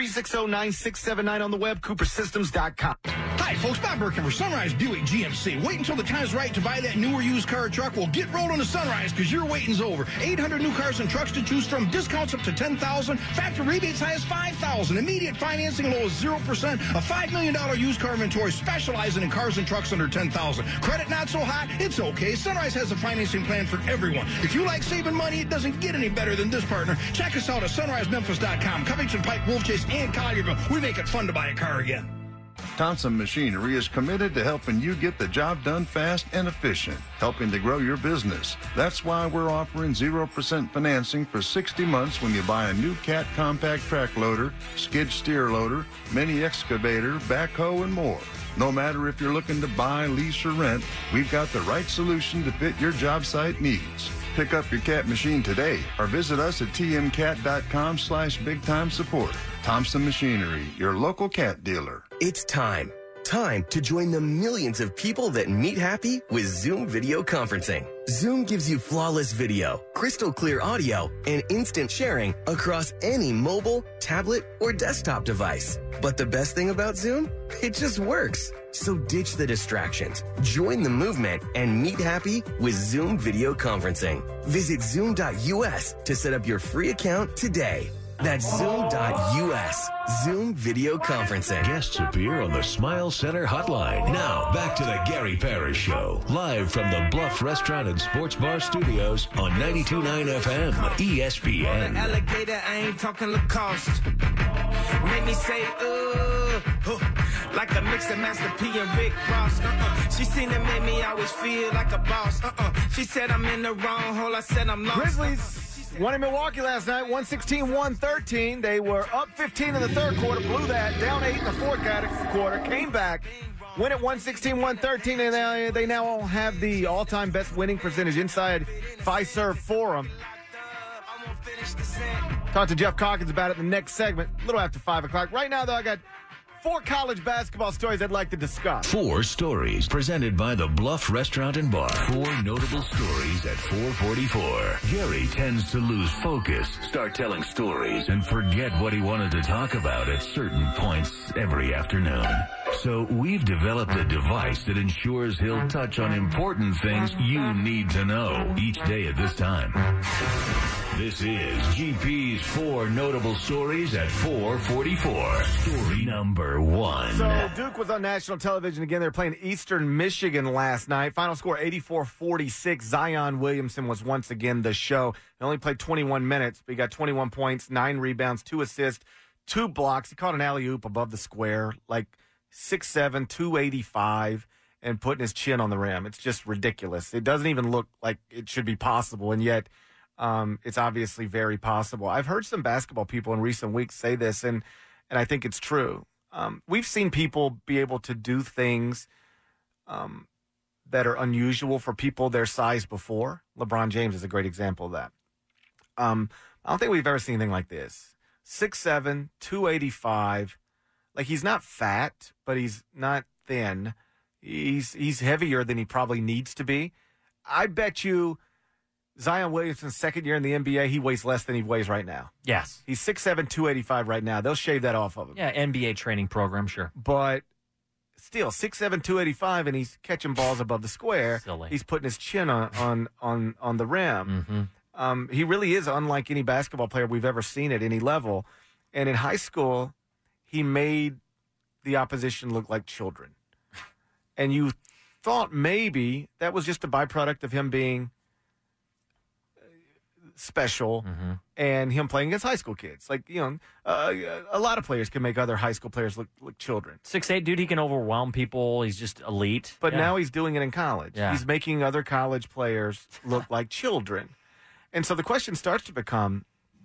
360-9679 on the web, coopersystems.com. Hi, folks. Bob Burkin for Sunrise Buick GMC. Wait until the time's right to buy that newer used car or truck. Well, get rolling to Sunrise, because your waiting's over. 800 new cars and trucks to choose from. Discounts up to $10,000. Factory rebates high as $5,000. Immediate financing low as 0%. A $5 million used car inventory specializing in cars and trucks under $10,000. Credit not so hot? It's okay. Sunrise has a financing plan for everyone. If you like saving money, it doesn't get any better than this partner. Check us out at sunrisememphis.com. Covington Pike, Wolf Chase, and Collierville. We make it fun to buy a car again. Thompson Machinery is committed to helping you get the job done fast and efficient, helping to grow your business. That's why we're offering 0% financing for 60 months when you buy a new Cat compact track loader, skid steer loader, mini excavator, backhoe, and more. No matter if you're looking to buy, lease, or rent, we've got the right solution to fit your job site needs. Pick up your Cat machine today or visit us at tmcat.com/bigtimesupport. Thompson Machinery, your local Cat dealer. It's time time to join the millions of people that meet happy with Zoom video conferencing. Zoom gives you flawless video, crystal clear audio, and instant sharing across any mobile, tablet, or desktop device. But the best thing about Zoom? It just works. So ditch the distractions, join the movement, and meet happy with Zoom video conferencing. Visit Zoom.us to set up your free account today. That's Zoom.us. Zoom video conferencing. Guests appear on the Smile Center hotline. Now, back to the Gary Parrish Show. Live from the Bluff Restaurant and Sports Bar Studios on 92.9 FM, ESPN. Alligator, I ain't talking Lacoste. Make me say, like a mix of Master P and Rick Ross. She seen it, made me always feel like a boss. She said I'm in the wrong hole. I said I'm lost. Grizzlies won in Milwaukee last night, 116-113. They were up 15 in the third quarter, blew that, down 8 in the fourth quarter, came back, win at 116-113, and they now have the all-time best winning percentage inside Fiserv Forum. Talk to Jeff Calkins about it in the next segment, a little after 5 o'clock. Right now, though, I got 4 college basketball stories I'd like to discuss. 4 stories presented by the Bluff Restaurant and Bar. 4 notable stories at 4:44. Gary tends to lose focus, start telling stories, and forget what he wanted to talk about at certain points every afternoon. So we've developed a device that ensures he'll touch on important things you need to know each day at this time. This is GP's 4 notable stories at 4:44. Story number 1. So Duke was on national television again. They were playing Eastern Michigan last night. Final score 84-46. Zion Williamson was once again the show. He only played 21 minutes, but he got 21 points, 9 rebounds, 2 assists, 2 blocks. He caught an alley-oop above the square, like 6'7", 285, and putting his chin on the rim. It's just ridiculous. It doesn't even look like it should be possible, and yet it's obviously very possible. I've heard some basketball people in recent weeks say this, and I think it's true. We've seen people be able to do things that are unusual for people their size before. LeBron James is a great example of that. I don't think we've ever seen anything like this. 6'7", 285. Like, he's not fat, but he's not thin. He's heavier than he probably needs to be. I bet you Zion Williamson's second year in the NBA, he weighs less than he weighs right now. Yes. He's 6'7", 285 right now. They'll shave that off of him. Yeah, NBA training program, sure. But still, 6'7", 285, and he's catching balls above the square. Silly. He's putting his chin on the rim. Mm-hmm. He really is unlike any basketball player we've ever seen at any level. And in high school, he made the opposition look like children. And you thought maybe that was just a byproduct of him being special and him playing against high school kids. Like, you know, a lot of players can make other high school players look children. 6'8", dude, he can overwhelm people. He's just elite. But now he's doing it in college. Yeah. He's making other college players look like children. And so the question starts to become,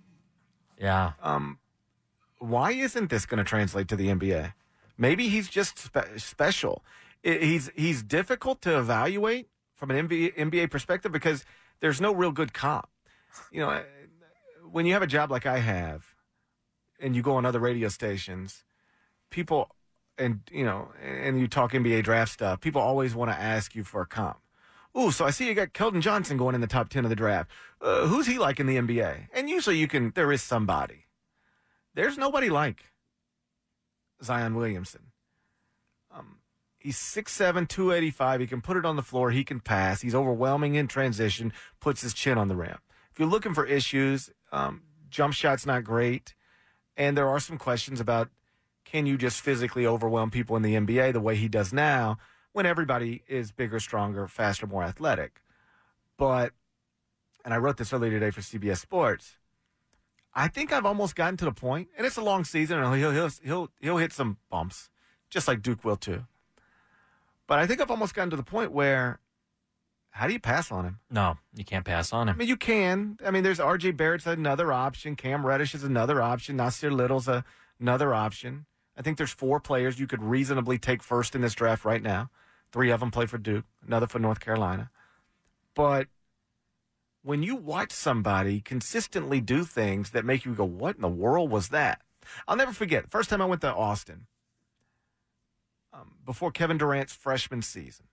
why isn't this going to translate to the NBA? Maybe he's just special. He's difficult to evaluate from an NBA perspective because there's no real good comp. You know, when you have a job like I have and you go on other radio stations, people and you talk NBA draft stuff, people always want to ask you for a comp. Ooh, so I see you got Keldon Johnson going in the top 10 of the draft. Who's he like in the NBA? And usually there is somebody. There's nobody like Zion Williamson. He's 6'7", 285. He can put it on the floor. He can pass. He's overwhelming in transition, puts his chin on the rim. If you're looking for issues, jump shot's not great. And there are some questions about, can you just physically overwhelm people in the NBA the way he does now when everybody is bigger, stronger, faster, more athletic? But, and I wrote this earlier today for CBS Sports, I think I've almost gotten to the point, and it's a long season, and he'll hit some bumps, just like Duke will too. But I think I've almost gotten to the point where, how do you pass on him? No, you can't pass on him. I mean, you can. I mean, there's R.J. Barrett's another option. Cam Reddish is another option. Nasir Little's another option. I think there's 4 players you could reasonably take first in this draft right now. 3 of them play for Duke, another for North Carolina. But when you watch somebody consistently do things that make you go, what in the world was that? I'll never forget. First time I went to Austin, before Kevin Durant's freshman season.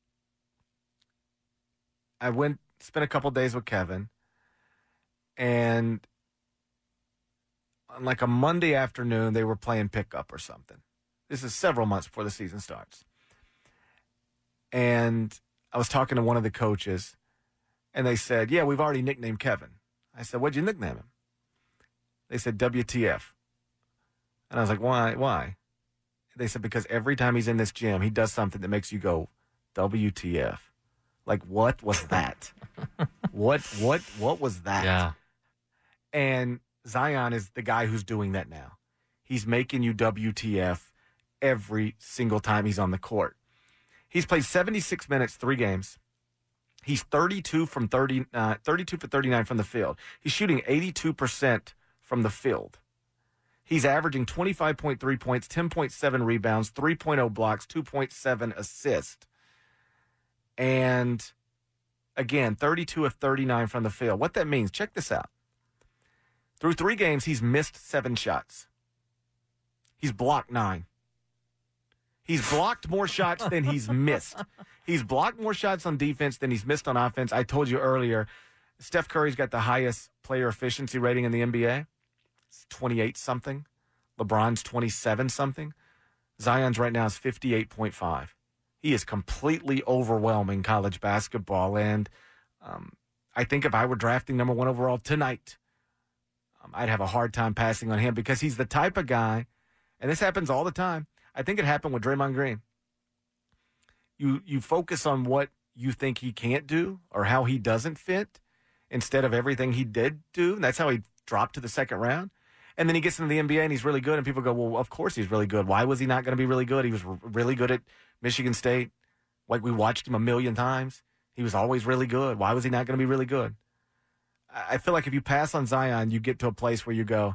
I spent a couple days with Kevin, and on like a Monday afternoon, they were playing pickup or something. This is several months before the season starts. And I was talking to one of the coaches, and they said, yeah, we've already nicknamed Kevin. I said, what'd you nickname him? They said, WTF. And I was like, why? They said, because every time he's in this gym, he does something that makes you go, WTF. Like, what was that? What was that? Yeah. And Zion is the guy who's doing that now. He's making you WTF every single time he's on the court. He's played 76 minutes, 3 games. He's 32 for 39 from the field. He's shooting 82% from the field. He's averaging 25.3 points, 10.7 rebounds, 3.0 blocks, 2.7 assists. And again, 32 of 39 from the field. What that means, check this out. Through 3 games, he's missed 7 shots. He's blocked 9. He's blocked more shots than he's missed. He's blocked more shots on defense than he's missed on offense. I told you earlier, Steph Curry's got the highest player efficiency rating in the NBA. It's 28-something. LeBron's 27-something. Zion's right now is 58.5. He is completely overwhelming college basketball. And I think if I were drafting number 1 overall tonight, I'd have a hard time passing on him because he's the type of guy, and this happens all the time. I think it happened with Draymond Green. You focus on what you think he can't do or how he doesn't fit instead of everything he did do. And that's how he dropped to the second round. And then he gets into the NBA and he's really good. And people go, well, of course he's really good. Why was he not going to be really good? He was really good at Michigan State. Like, we watched him a million times. He was always really good. Why was he not going to be really good? I feel like if you pass on Zion, you get to a place where you go,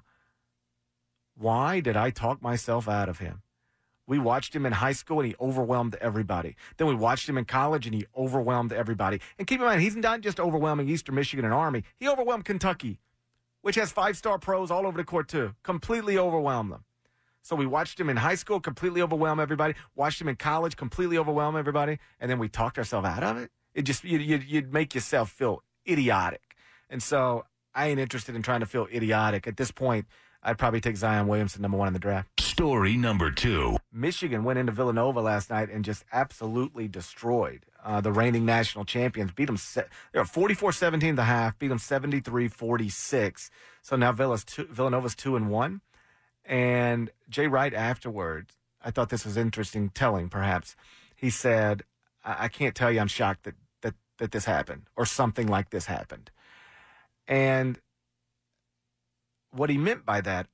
why did I talk myself out of him? We watched him in high school, and he overwhelmed everybody. Then we watched him in college, and he overwhelmed everybody. And keep in mind, he's not just overwhelming Eastern Michigan and Army. He overwhelmed Kentucky, which has 5-star pros all over the court, too. Completely overwhelmed them. So we watched him in high school, completely overwhelm everybody. Watched him in college, completely overwhelm everybody. And then we talked ourselves out of it. It just, you'd make yourself feel idiotic. And so I ain't interested in trying to feel idiotic. At this point, I'd probably take Zion Williamson number 1 in the draft. Story number 2. Michigan went into Villanova last night and just absolutely destroyed the reigning national champions. Beat them. They were 44-17 at the half. Beat them 73-46. So now Villanova's 2-1. And Jay Wright afterwards, I thought this was interesting, telling perhaps. He said, "I can't tell you I'm shocked that this happened or something like this happened." And what he meant by that,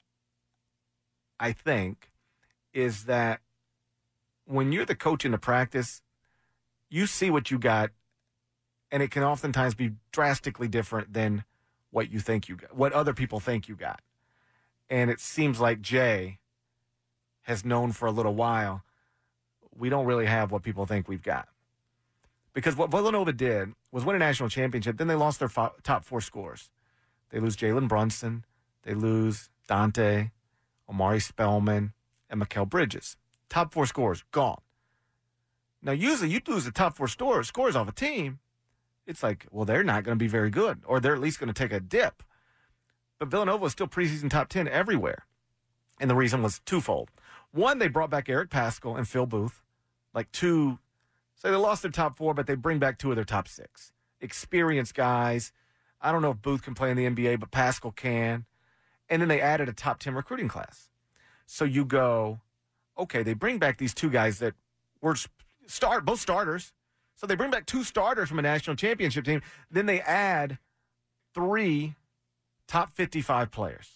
I think, is that when you're the coach in the practice, you see what you got, and it can oftentimes be drastically different than what you think you got, what other people think you got. And it seems like Jay has known for a little while, we don't really have what people think we've got. Because what Villanova did was win a national championship, then they lost their top 4 scorers. They lose Jalen Brunson, they lose Dante, Omari Spellman, and Mikal Bridges. Top 4 scorers, gone. Now, usually you lose the top 4 scorers off a team, it's like, well, they're not going to be very good, or they're at least going to take a dip. But Villanova was still preseason top 10 everywhere. And the reason was twofold. One, they brought back Eric Paschall and Phil Booth. Like 2, so they lost their top 4, but they bring back 2 of their top 6. Experienced guys. I don't know if Booth can play in the NBA, but Paschall can. And then they added a top 10 recruiting class. So you go, okay, they bring back these 2 guys that were both starters. So they bring back 2 starters from a national championship team. Then they add 3 top 55 players.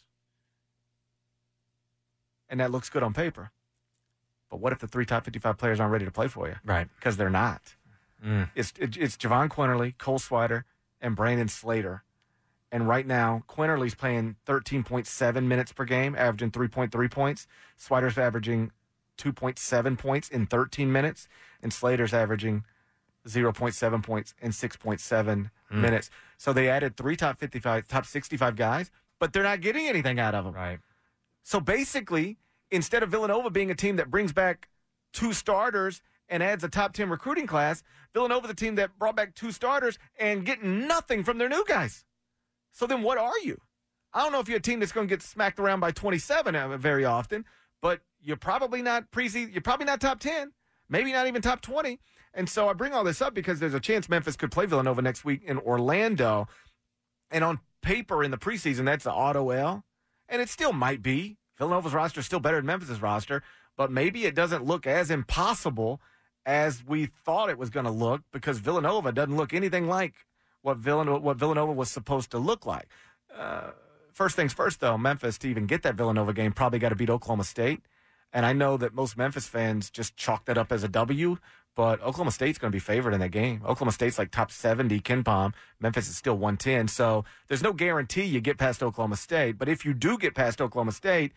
And that looks good on paper. But what if the 3 top 55 players aren't ready to play for you? Right. Because they're not. It's Javon Quinterly, Cole Swider, and Brandon Slater. And right now, Quinterly's playing 13.7 minutes per game, averaging 3.3 points. Swider's averaging 2.7 points in 13 minutes. And Slater's averaging 0.7 points in 6.7 minutes. So they added 3 top 65 guys, but they're not getting anything out of them. Right. So basically, instead of Villanova being a team that brings back 2 starters and adds a top 10 recruiting class. Villanova's a team that brought back 2 starters and getting nothing from their new guys. So then what are you? I don't know if you're a team that's going to get smacked around by 27 very often, but you're probably not preseason. You're probably not top 10, maybe not even top 20. And so I bring all this up because there's a chance Memphis could play Villanova next week in Orlando. And on paper in the preseason, that's the auto L. And it still might be. Villanova's roster is still better than Memphis' roster, but maybe it doesn't look as impossible as we thought it was going to look because Villanova doesn't look anything like what Villanova was supposed to look like. First things first, though, Memphis, to even get that Villanova game, probably got to beat Oklahoma State. And I know that most Memphis fans just chalk that up as a W, but Oklahoma State's going to be favored in that game. Oklahoma State's like top 70 KenPom. Memphis is still 110. So there's no guarantee you get past Oklahoma State. But if you do get past Oklahoma State,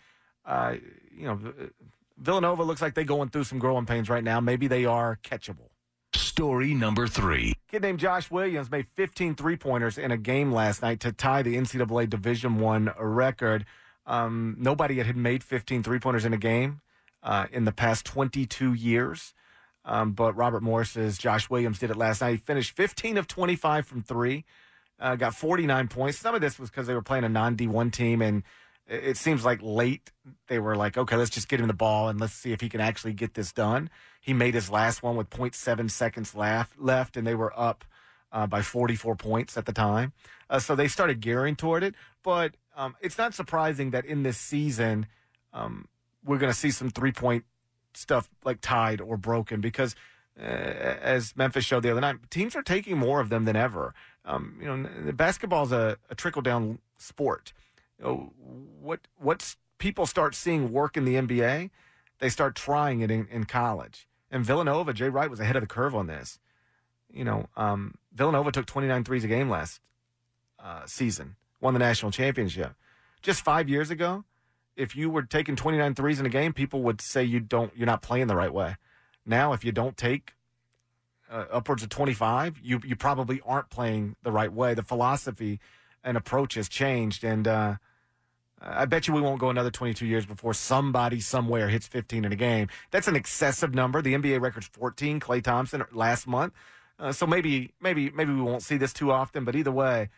Villanova looks like they're going through some growing pains right now. Maybe they are catchable. Story number 3. Kid named Josh Williams made 15 3-pointers in a game last night to tie the NCAA Division I record. Nobody had made 15 3-pointers in a game in the past 22 years. But Robert Morris's Josh Williams did it last night. He finished 15 of 25 from 3, got 49 points. Some of this was because they were playing a non-D1 team, and it seems like late they were like, okay, let's just get him the ball and let's see if he can actually get this done. He made his last one with 0.7 seconds left, and they were up by 44 points at the time. So they started gearing toward it. But it's not surprising that in this season we're going to see some three-point stuff like tied or broken because, as Memphis showed the other night, teams are taking more of them than ever. Basketball's a trickle-down sport. What people start seeing work in the NBA, they start trying it in college. And Villanova, Jay Wright was ahead of the curve on this. Villanova took 29 threes a game last season, won the national championship. Just 5 years ago, if you were taking 29 threes in a game, people would say you're not playing the right way. Now, if you don't take upwards of 25, you probably aren't playing the right way. The philosophy and approach has changed, and I bet you we won't go another 22 years before somebody somewhere hits 15 in a game. That's an excessive number. The NBA record's 14. Klay Thompson last month. So maybe we won't see this too often. But either way,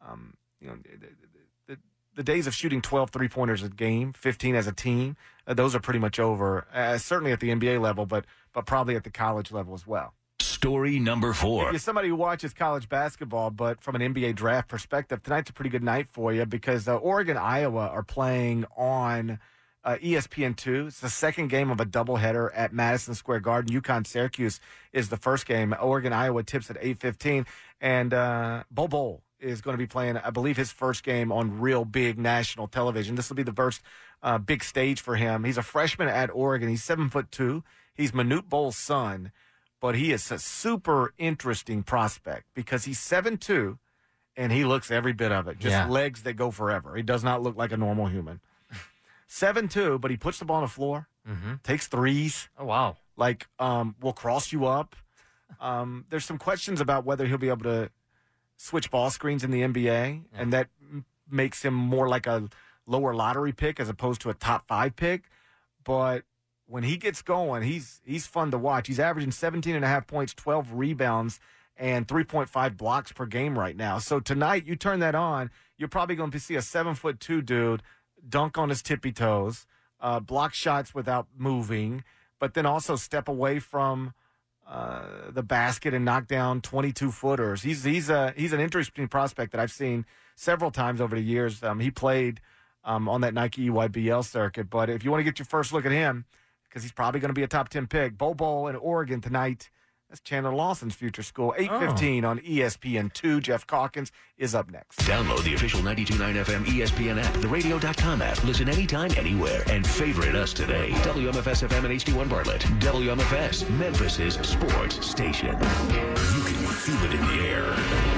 the days of shooting 12 3-pointers a game, 15 as a team, those are pretty much over. Certainly at the NBA level, but probably at the college level as well. Story number 4. If you're somebody who watches college basketball, but from an NBA draft perspective, tonight's a pretty good night for you because Oregon, Iowa are playing on ESPN2. It's the second game of a doubleheader at Madison Square Garden. UConn Syracuse is the first game. Oregon, Iowa tips at 8:15. And Bol Bol is going to be playing, I believe, his first game on real big national television. This will be the first big stage for him. He's a freshman at Oregon. He's 7'2". He's Manute Bol's son. But he is a super interesting prospect because he's 7'2", and he looks every bit of it. Just legs that go forever. He does not look like a normal human. 7'2", but he puts the ball on the floor, takes threes. Oh, wow. Will cross you up. There's some questions about whether he'll be able to switch ball screens in the NBA, and that makes him more like a lower lottery pick as opposed to a top 5 pick. But when he gets going, he's fun to watch. He's averaging 17.5 points, 12 rebounds, and 3.5 blocks per game right now. So tonight, you turn that on, you're probably going to see a 7'2" dude dunk on his tippy toes, block shots without moving, but then also step away from the basket and knock down 22-footers. He's an interesting prospect that I've seen several times over the years. He played on that Nike EYBL circuit. But if you want to get your first look at him, because he's probably going to be a top 10 pick, Bol Bol in Oregon tonight. That's Chandler Lawson's future school. 8:15 on ESPN2. Jeff Calkins is up next. Download the official 92.9 FM ESPN app, the radio.com app. Listen anytime, anywhere, and favorite us today. WMFS FM and HD1 Bartlett. WMFS, Memphis's sports station. You can feel it in the air.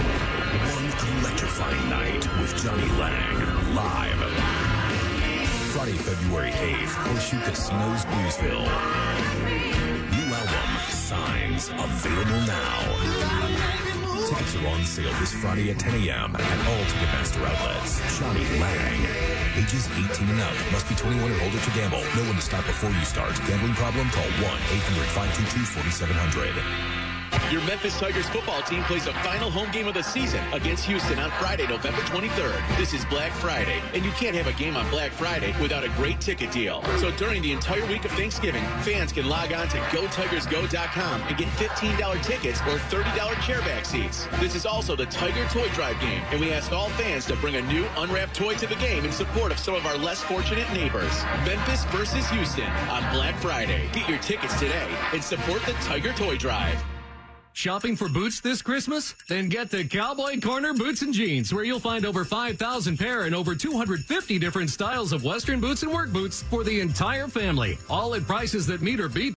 One electrifying night with Johnny Lang live. Friday, February 8th, Horseshoe Casinos, Bluesville. New album, Signs, available now. Tickets are on sale this Friday at 10 a.m. at all Ticketmaster outlets. Johnny Lang. Ages 18 and up. Must be 21 or older to gamble. Know when to stop before you start. Gambling problem? Call 1-800-522-4700. Your Memphis Tigers football team plays a final home game of the season against Houston on Friday, November 23rd. This is Black Friday, and you can't have a game on Black Friday without a great ticket deal. So during the entire week of Thanksgiving, fans can log on to GoTigersGo.com and get $15 tickets or $30 chairback seats. This is also the Tiger Toy Drive game, and we ask all fans to bring a new unwrapped toy to the game in support of some of our less fortunate neighbors. Memphis versus Houston on Black Friday. Get your tickets today and support the Tiger Toy Drive. Shopping for boots this Christmas? Then get to Cowboy Corner Boots and Jeans, where you'll find over 5,000 pair and over 250 different styles of Western boots and work boots for the entire family. All at prices that meet or beat